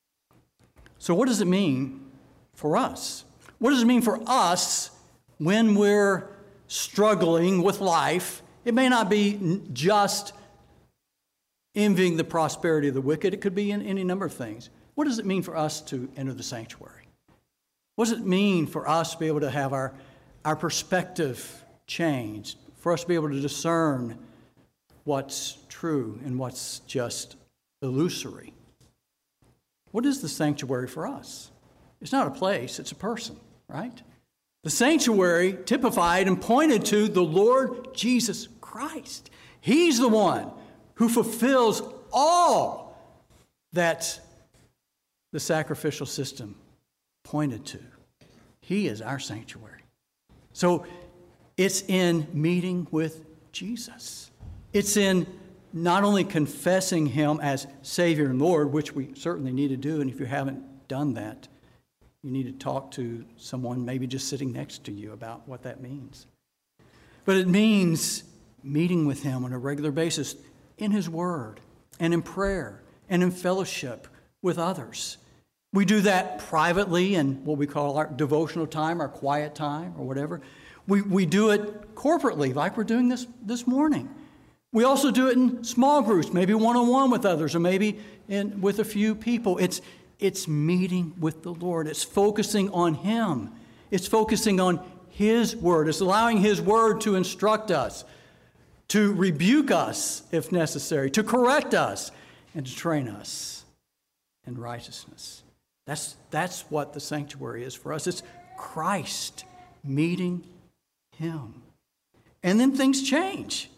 So what does it mean for us? What does it mean for us when we're struggling with life? It may not be just envying the prosperity of the wicked. It could be in any number of things. What does it mean for us to enter the sanctuary? What does it mean for us to be able to have our perspective changed, for us to be able to discern what's true and what's just illusory? What is the sanctuary for us? It's not a place, it's a person, right? The sanctuary typified and pointed to the Lord Jesus Christ. He's the one who fulfills all that the sacrificial system pointed to. He is our sanctuary. So it's in meeting with Jesus. It's in not only confessing him as Savior and Lord, which we certainly need to do, and if you haven't done that, you need to talk to someone maybe just sitting next to you about what that means. But it means meeting with him on a regular basis in his word and in prayer and in fellowship with others. We do that privately in what we call our devotional time, our quiet time, or whatever. We do it corporately, like we're doing this morning. We also do it in small groups, maybe one-on-one with others, or maybe with a few people. It's meeting with the Lord. It's focusing on him. It's focusing on his word. It's allowing his word to instruct us, to rebuke us if necessary, to correct us, and to train us in righteousness. That's what the sanctuary is for us. It's Christ meeting him. And then things change.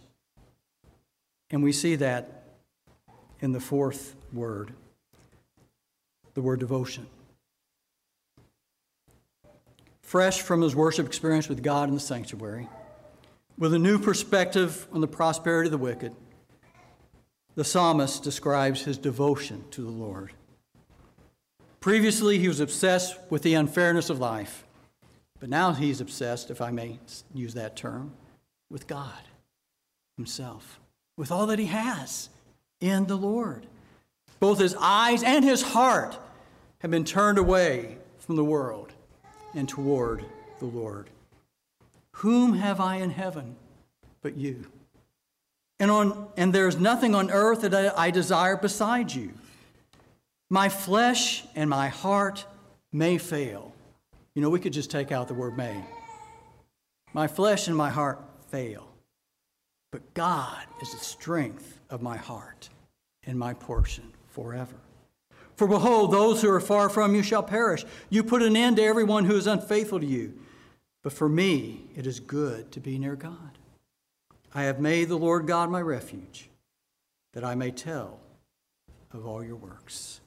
And we see that in the fourth word, the word devotion. Fresh from his worship experience with God in the sanctuary, with a new perspective on the prosperity of the wicked, the psalmist describes his devotion to the Lord. Previously, he was obsessed with the unfairness of life, but now he's obsessed, if I may use that term, with God himself, with all that he has in the Lord. Both his eyes and his heart have been turned away from the world and toward the Lord. Whom have I in heaven but you? And there is nothing on earth that I desire beside you. My flesh and my heart may fail. You know, we could just take out the word may. My flesh and my heart fail. But God is the strength of my heart and my portion forever. For behold, those who are far from you shall perish. You put an end to everyone who is unfaithful to you. But for me, it is good to be near God. I have made the Lord God my refuge, that I may tell of all your works.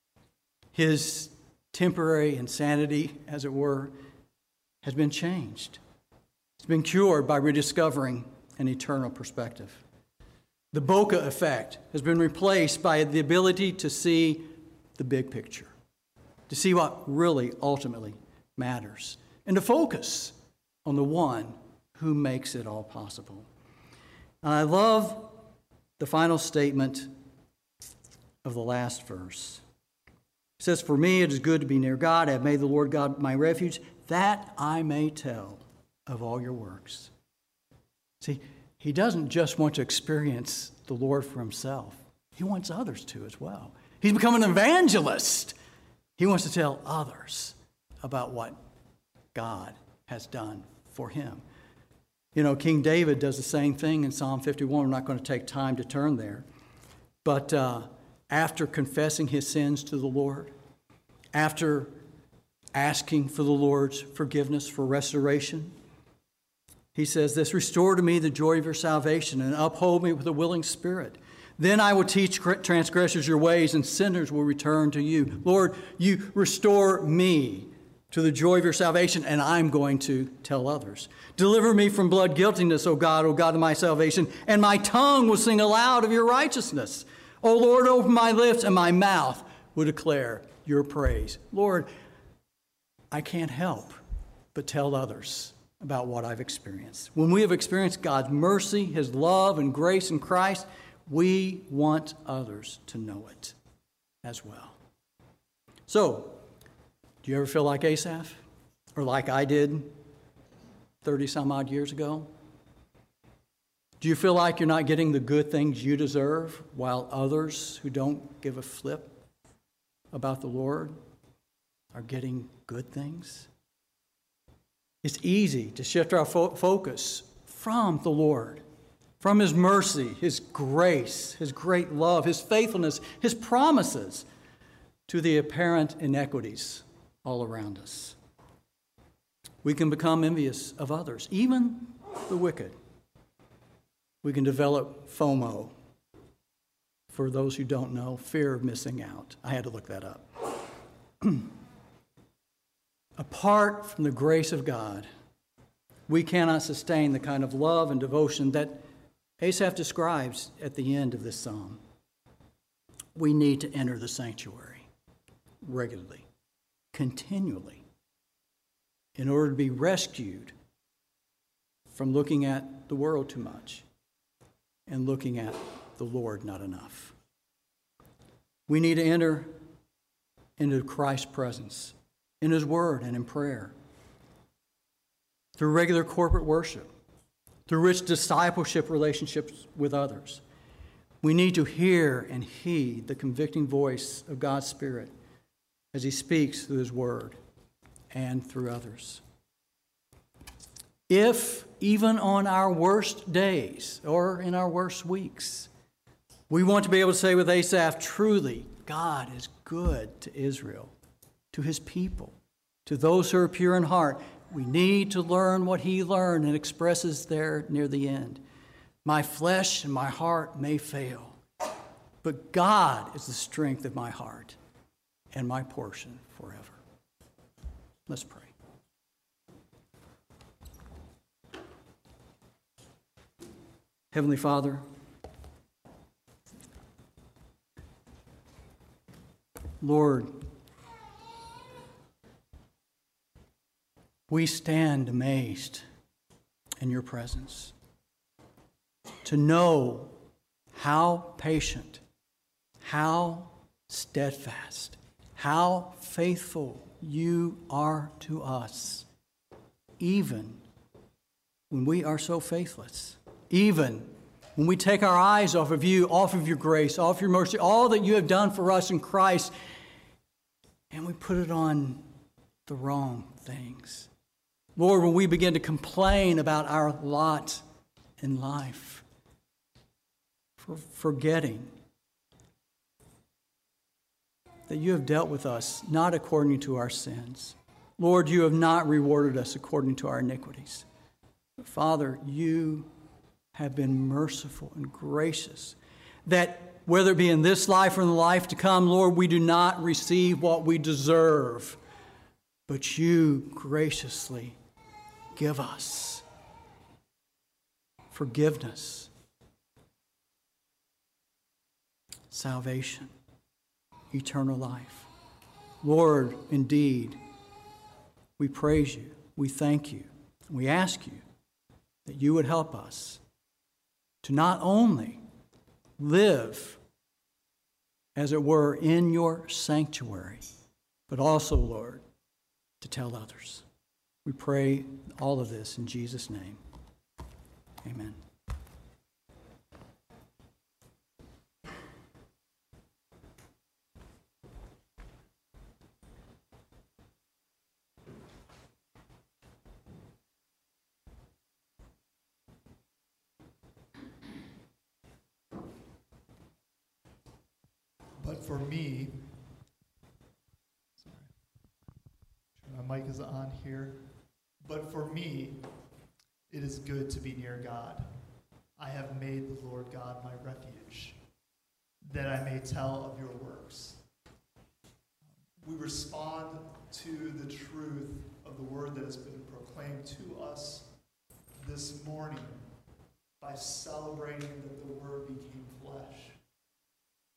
His temporary insanity, as it were, has been changed. It's been cured by rediscovering an eternal perspective. The bokeh effect has been replaced by the ability to see the big picture, to see what really ultimately matters, and to focus on the one who makes it all possible. And I love the final statement of the last verse. It says, for me it is good to be near God. I have made the Lord God my refuge, that I may tell of all your works. See, he doesn't just want to experience the Lord for himself. He wants others to as well. He's become an evangelist. He wants to tell others about what God has done for him. You know, King David does the same thing in Psalm 51. We're not going to take time to turn there. But after confessing his sins to the Lord, after asking for the Lord's forgiveness for restoration, he says this, restore to me the joy of your salvation and uphold me with a willing spirit. Then I will teach transgressors your ways and sinners will return to you. Lord, you restore me to the joy of your salvation, and I'm going to tell others. Deliver me from blood guiltiness, O God of my salvation, and my tongue will sing aloud of your righteousness. O Lord, open my lips, and my mouth will declare your praise. Lord, I can't help but tell others about what I've experienced. When we have experienced God's mercy, his love and grace in Christ, we want others to know it as well. So, do you ever feel like Asaph? Or like I did 30 some odd years ago? Do you feel like you're not getting the good things you deserve while others who don't give a flip about the Lord are getting good things? It's easy to shift our focus from the Lord, from his mercy, his grace, his great love, his faithfulness, his promises, to the apparent inequities all around us. We can become envious of others, even the wicked. We can develop FOMO. For those who don't know, fear of missing out. I had to look that up. Apart from the grace of God, we cannot sustain the kind of love and devotion that Asaph describes at the end of this psalm. We need to enter the sanctuary regularly, continually, in order to be rescued from looking at the world too much and looking at the Lord not enough. We need to enter into Christ's presence in his word and in prayer, through regular corporate worship, through rich discipleship relationships with others. We need to hear and heed the convicting voice of God's Spirit as he speaks through his word and through others. If, even on our worst days or in our worst weeks, we want to be able to say with Asaph, truly, God is good to Israel, to his people, to those who are pure in heart, we need to learn what he learned and expresses there near the end. My flesh and my heart may fail, but God is the strength of my heart and my portion forever. Let's pray. Heavenly Father, Lord, we stand amazed in your presence to know how patient, how steadfast, how faithful you are to us, even when we are so faithless, even when we take our eyes off of you, off of your grace, off your mercy, all that you have done for us in Christ, and we put it on the wrong things. Lord, when we begin to complain about our lot in life, for forgetting that you have dealt with us not according to our sins. Lord, you have not rewarded us according to our iniquities. But Father, you have been merciful and gracious, that whether it be in this life or in the life to come, Lord, we do not receive what we deserve, but you graciously give us forgiveness, salvation, eternal life. Lord, indeed, we praise you, we thank you, we ask you that you would help us to not only live, as it were, in your sanctuary, but also, Lord, to tell others. We pray all of this in Jesus' name. Amen. But for me, sorry, my mic is on here. But for me, it is good to be near God. I have made the Lord God my refuge, that I may tell of your works. We respond to the truth of the word that has been proclaimed to us this morning by celebrating that the word became flesh.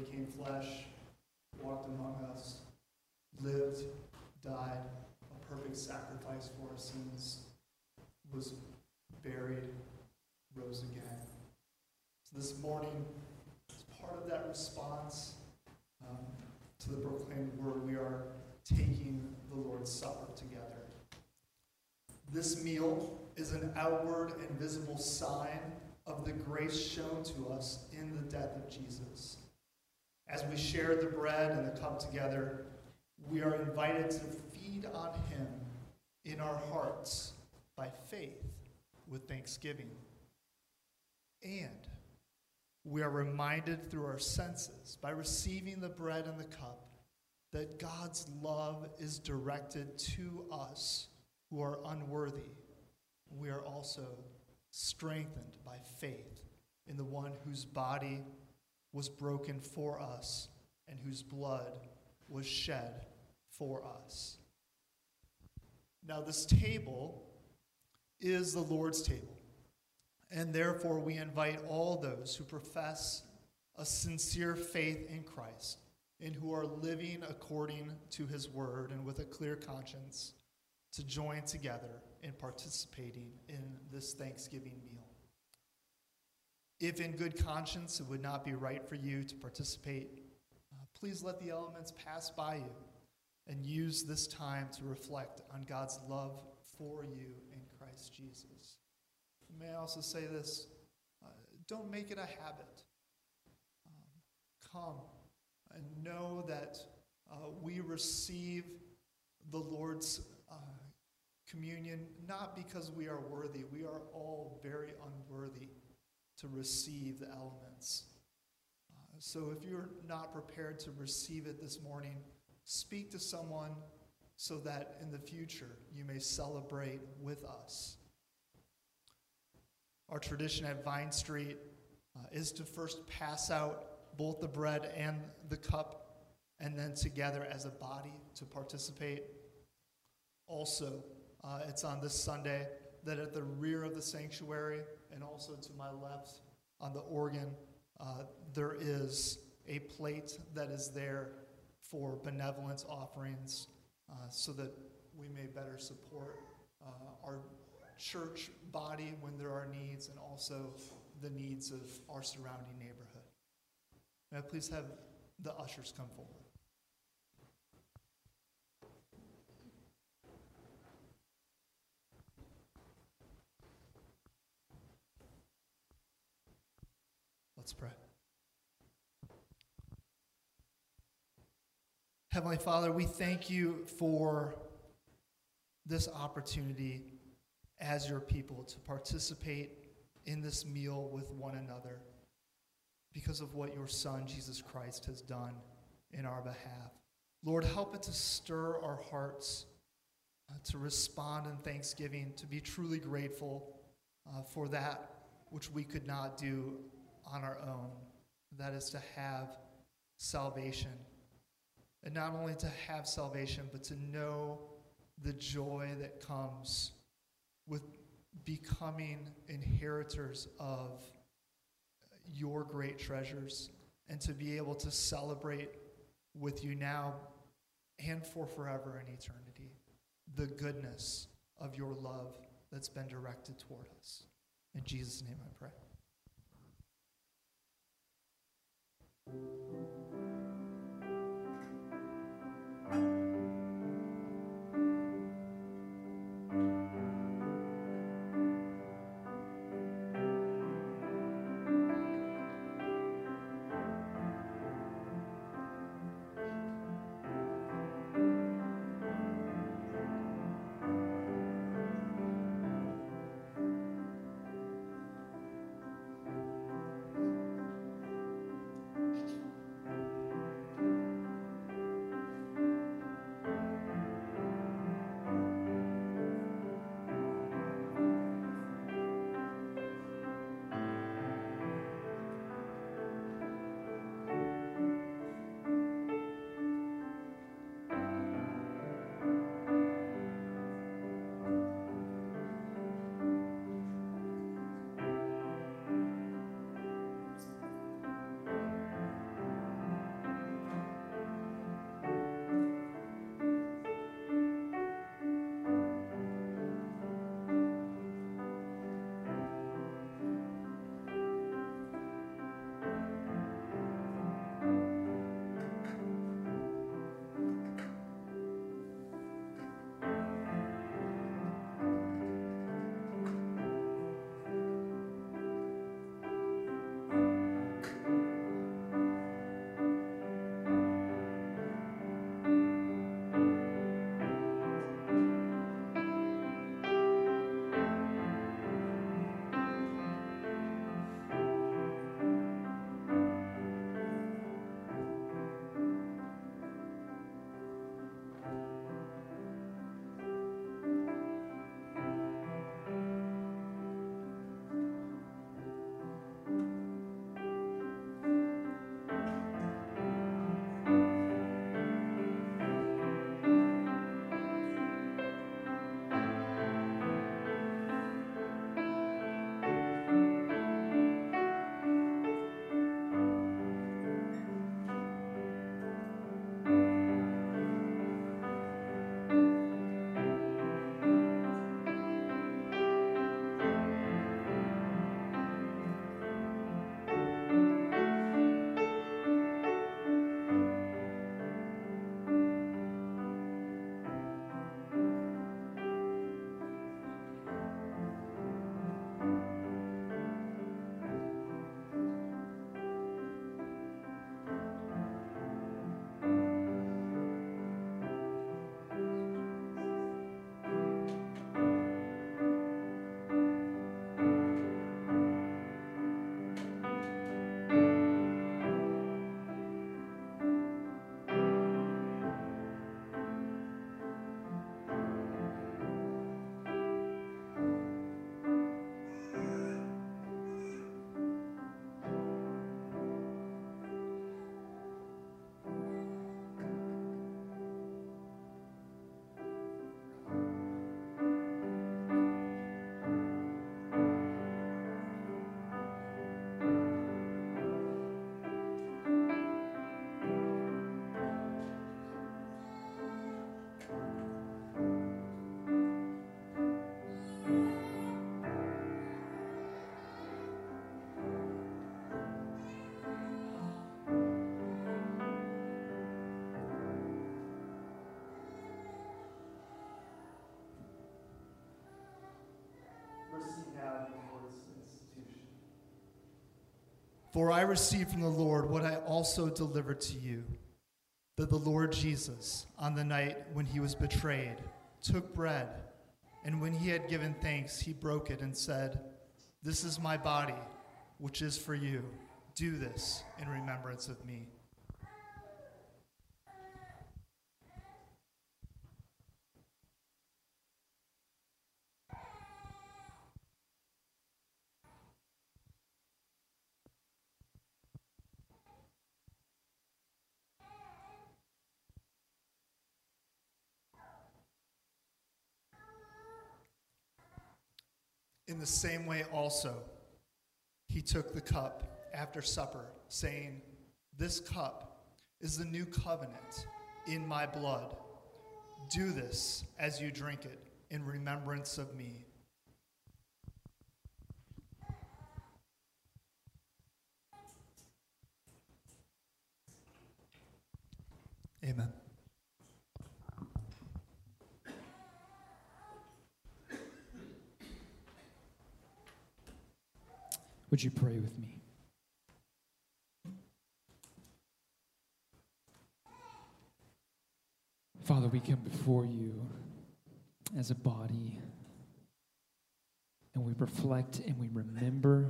became flesh, walked among us, lived, died, a perfect sacrifice for our sins, was buried, rose again. So this morning, as part of that response to the proclaimed word, we are taking the Lord's Supper together. This meal is an outward and visible sign of the grace shown to us in the death of Jesus. As we share the bread and the cup together, we are invited to feed on him in our hearts by faith with thanksgiving. And we are reminded through our senses, by receiving the bread and the cup, that God's love is directed to us who are unworthy. We are also strengthened by faith in the one whose body was broken for us and whose blood was shed for us. Now, this table is the Lord's table, and therefore we invite all those who profess a sincere faith in Christ and who are living according to his word and with a clear conscience to join together in participating in this Thanksgiving meal. If in good conscience it would not be right for you to participate, please let the elements pass by you and use this time to reflect on God's love for you in Christ Jesus. May I also say this, don't make it a habit. Come and know that we receive the Lord's communion not because we are worthy. We are all very unworthy to receive the elements. So if you're not prepared to receive it this morning, speak to someone so that in the future you may celebrate with us. Our tradition at Vine Street is to first pass out both the bread and the cup, and then together as a body to participate. Also, it's on this Sunday that at the rear of the sanctuary and also to my left on the organ, there is a plate that is there for benevolence offerings so that we may better support our church body when there are needs and also the needs of our surrounding neighborhood. May I please have the ushers come forward. Let's pray. Heavenly Father, we thank you for this opportunity as your people to participate in this meal with one another because of what your Son, Jesus Christ, has done in our behalf. Lord, help it to stir our hearts to respond in thanksgiving, to be truly grateful for that which we could not do on our own, that is to have salvation. And not only to have salvation, but to know the joy that comes with becoming inheritors of your great treasures, and to be able to celebrate with you now and for forever in eternity the goodness of your love that's been directed toward us. In Jesus' name I pray. For I received from the Lord what I also delivered to you, that the Lord Jesus, on the night when he was betrayed, took bread, and when he had given thanks, he broke it and said, "This is my body, which is for you. Do this in remembrance of me." In the same way also, he took the cup after supper, saying, "This cup is the new covenant in my blood. Do this as you drink it in remembrance of me." Amen. Would you pray with me? Father, we come before you as a body, and we reflect and we remember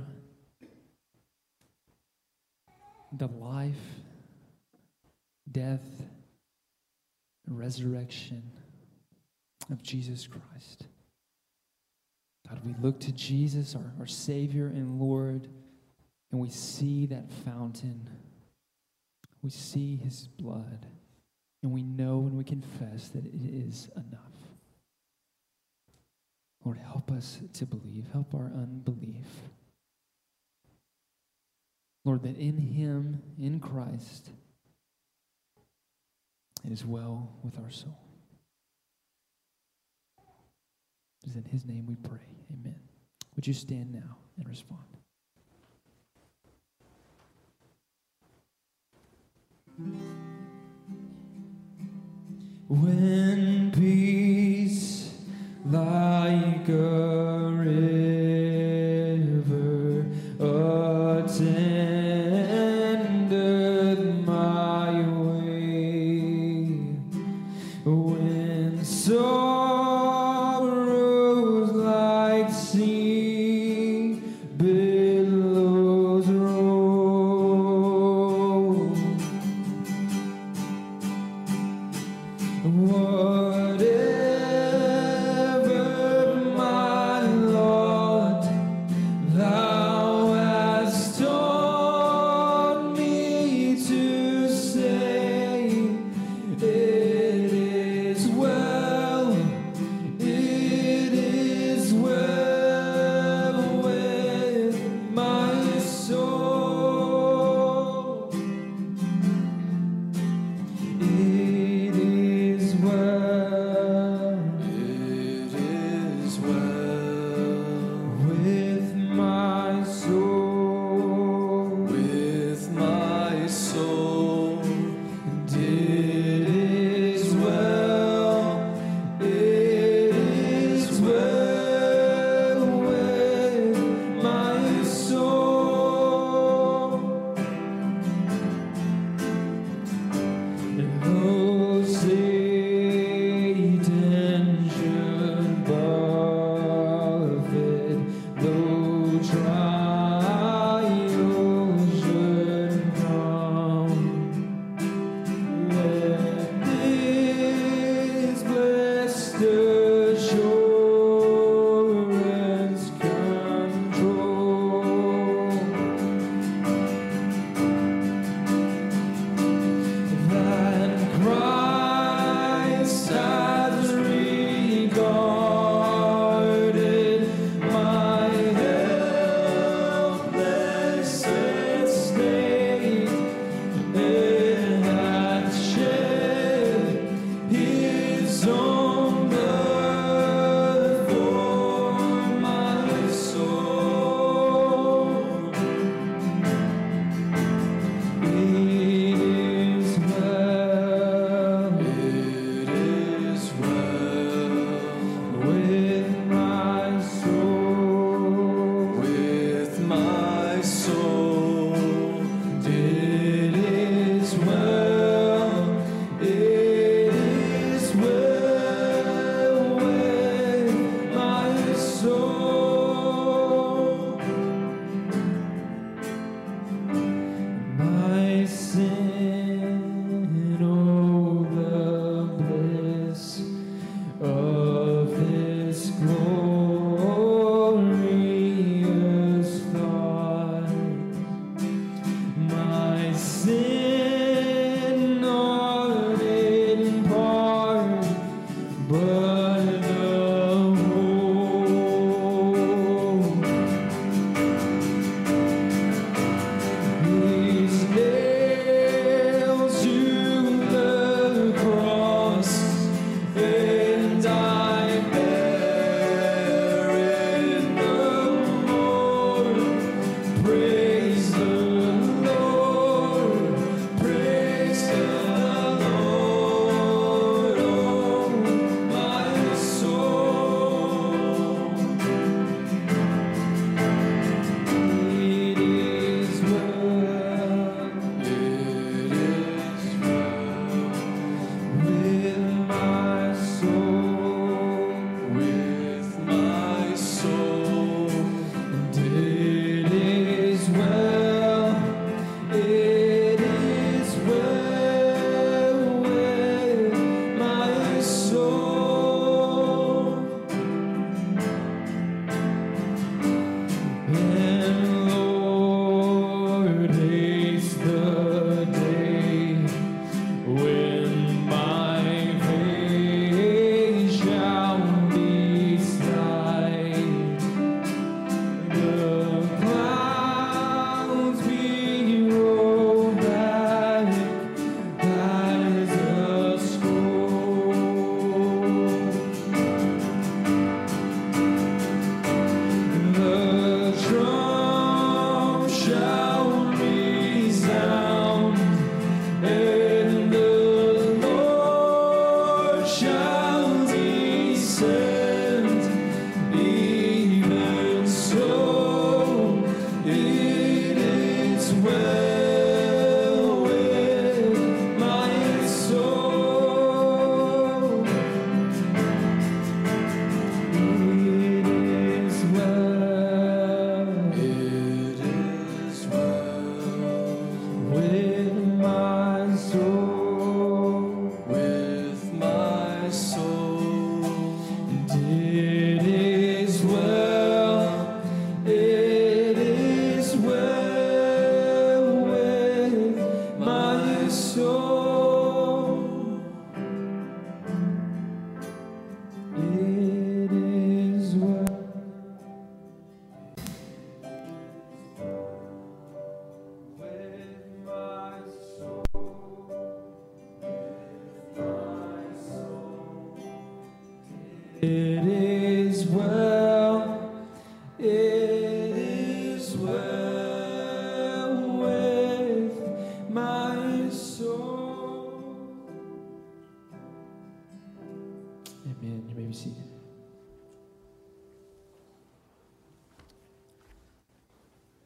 the life, death, and resurrection of Jesus Christ. God, we look to Jesus, our Savior and Lord, and we see that fountain. We see his blood, and we know and we confess that it is enough. Lord, help us to believe. Help our unbelief. Lord, that in him, in Christ, it is well with our soul. It is in his name we pray. Amen. Would you stand now and respond? When peace like a river attendeth my way, when sorrows like sea billows roll, whatever my lot thou hast torn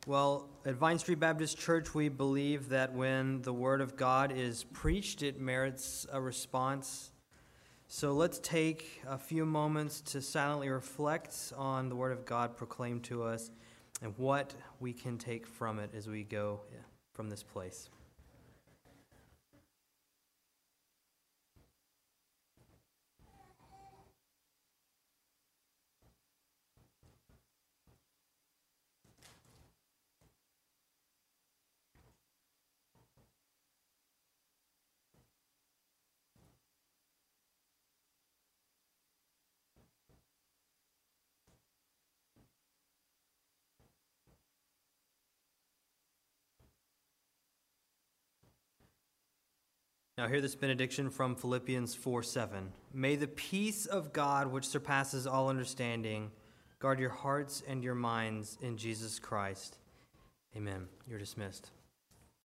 Well, at Vine Street Baptist Church, we believe that when the Word of God is preached, it merits a response. So let's take a few moments to silently reflect on the Word of God proclaimed to us and what we can take from it as we go from this place. Now hear this benediction from Philippians 4:7. May the peace of God, which surpasses all understanding, guard your hearts and your minds in Jesus Christ. Amen. You're dismissed.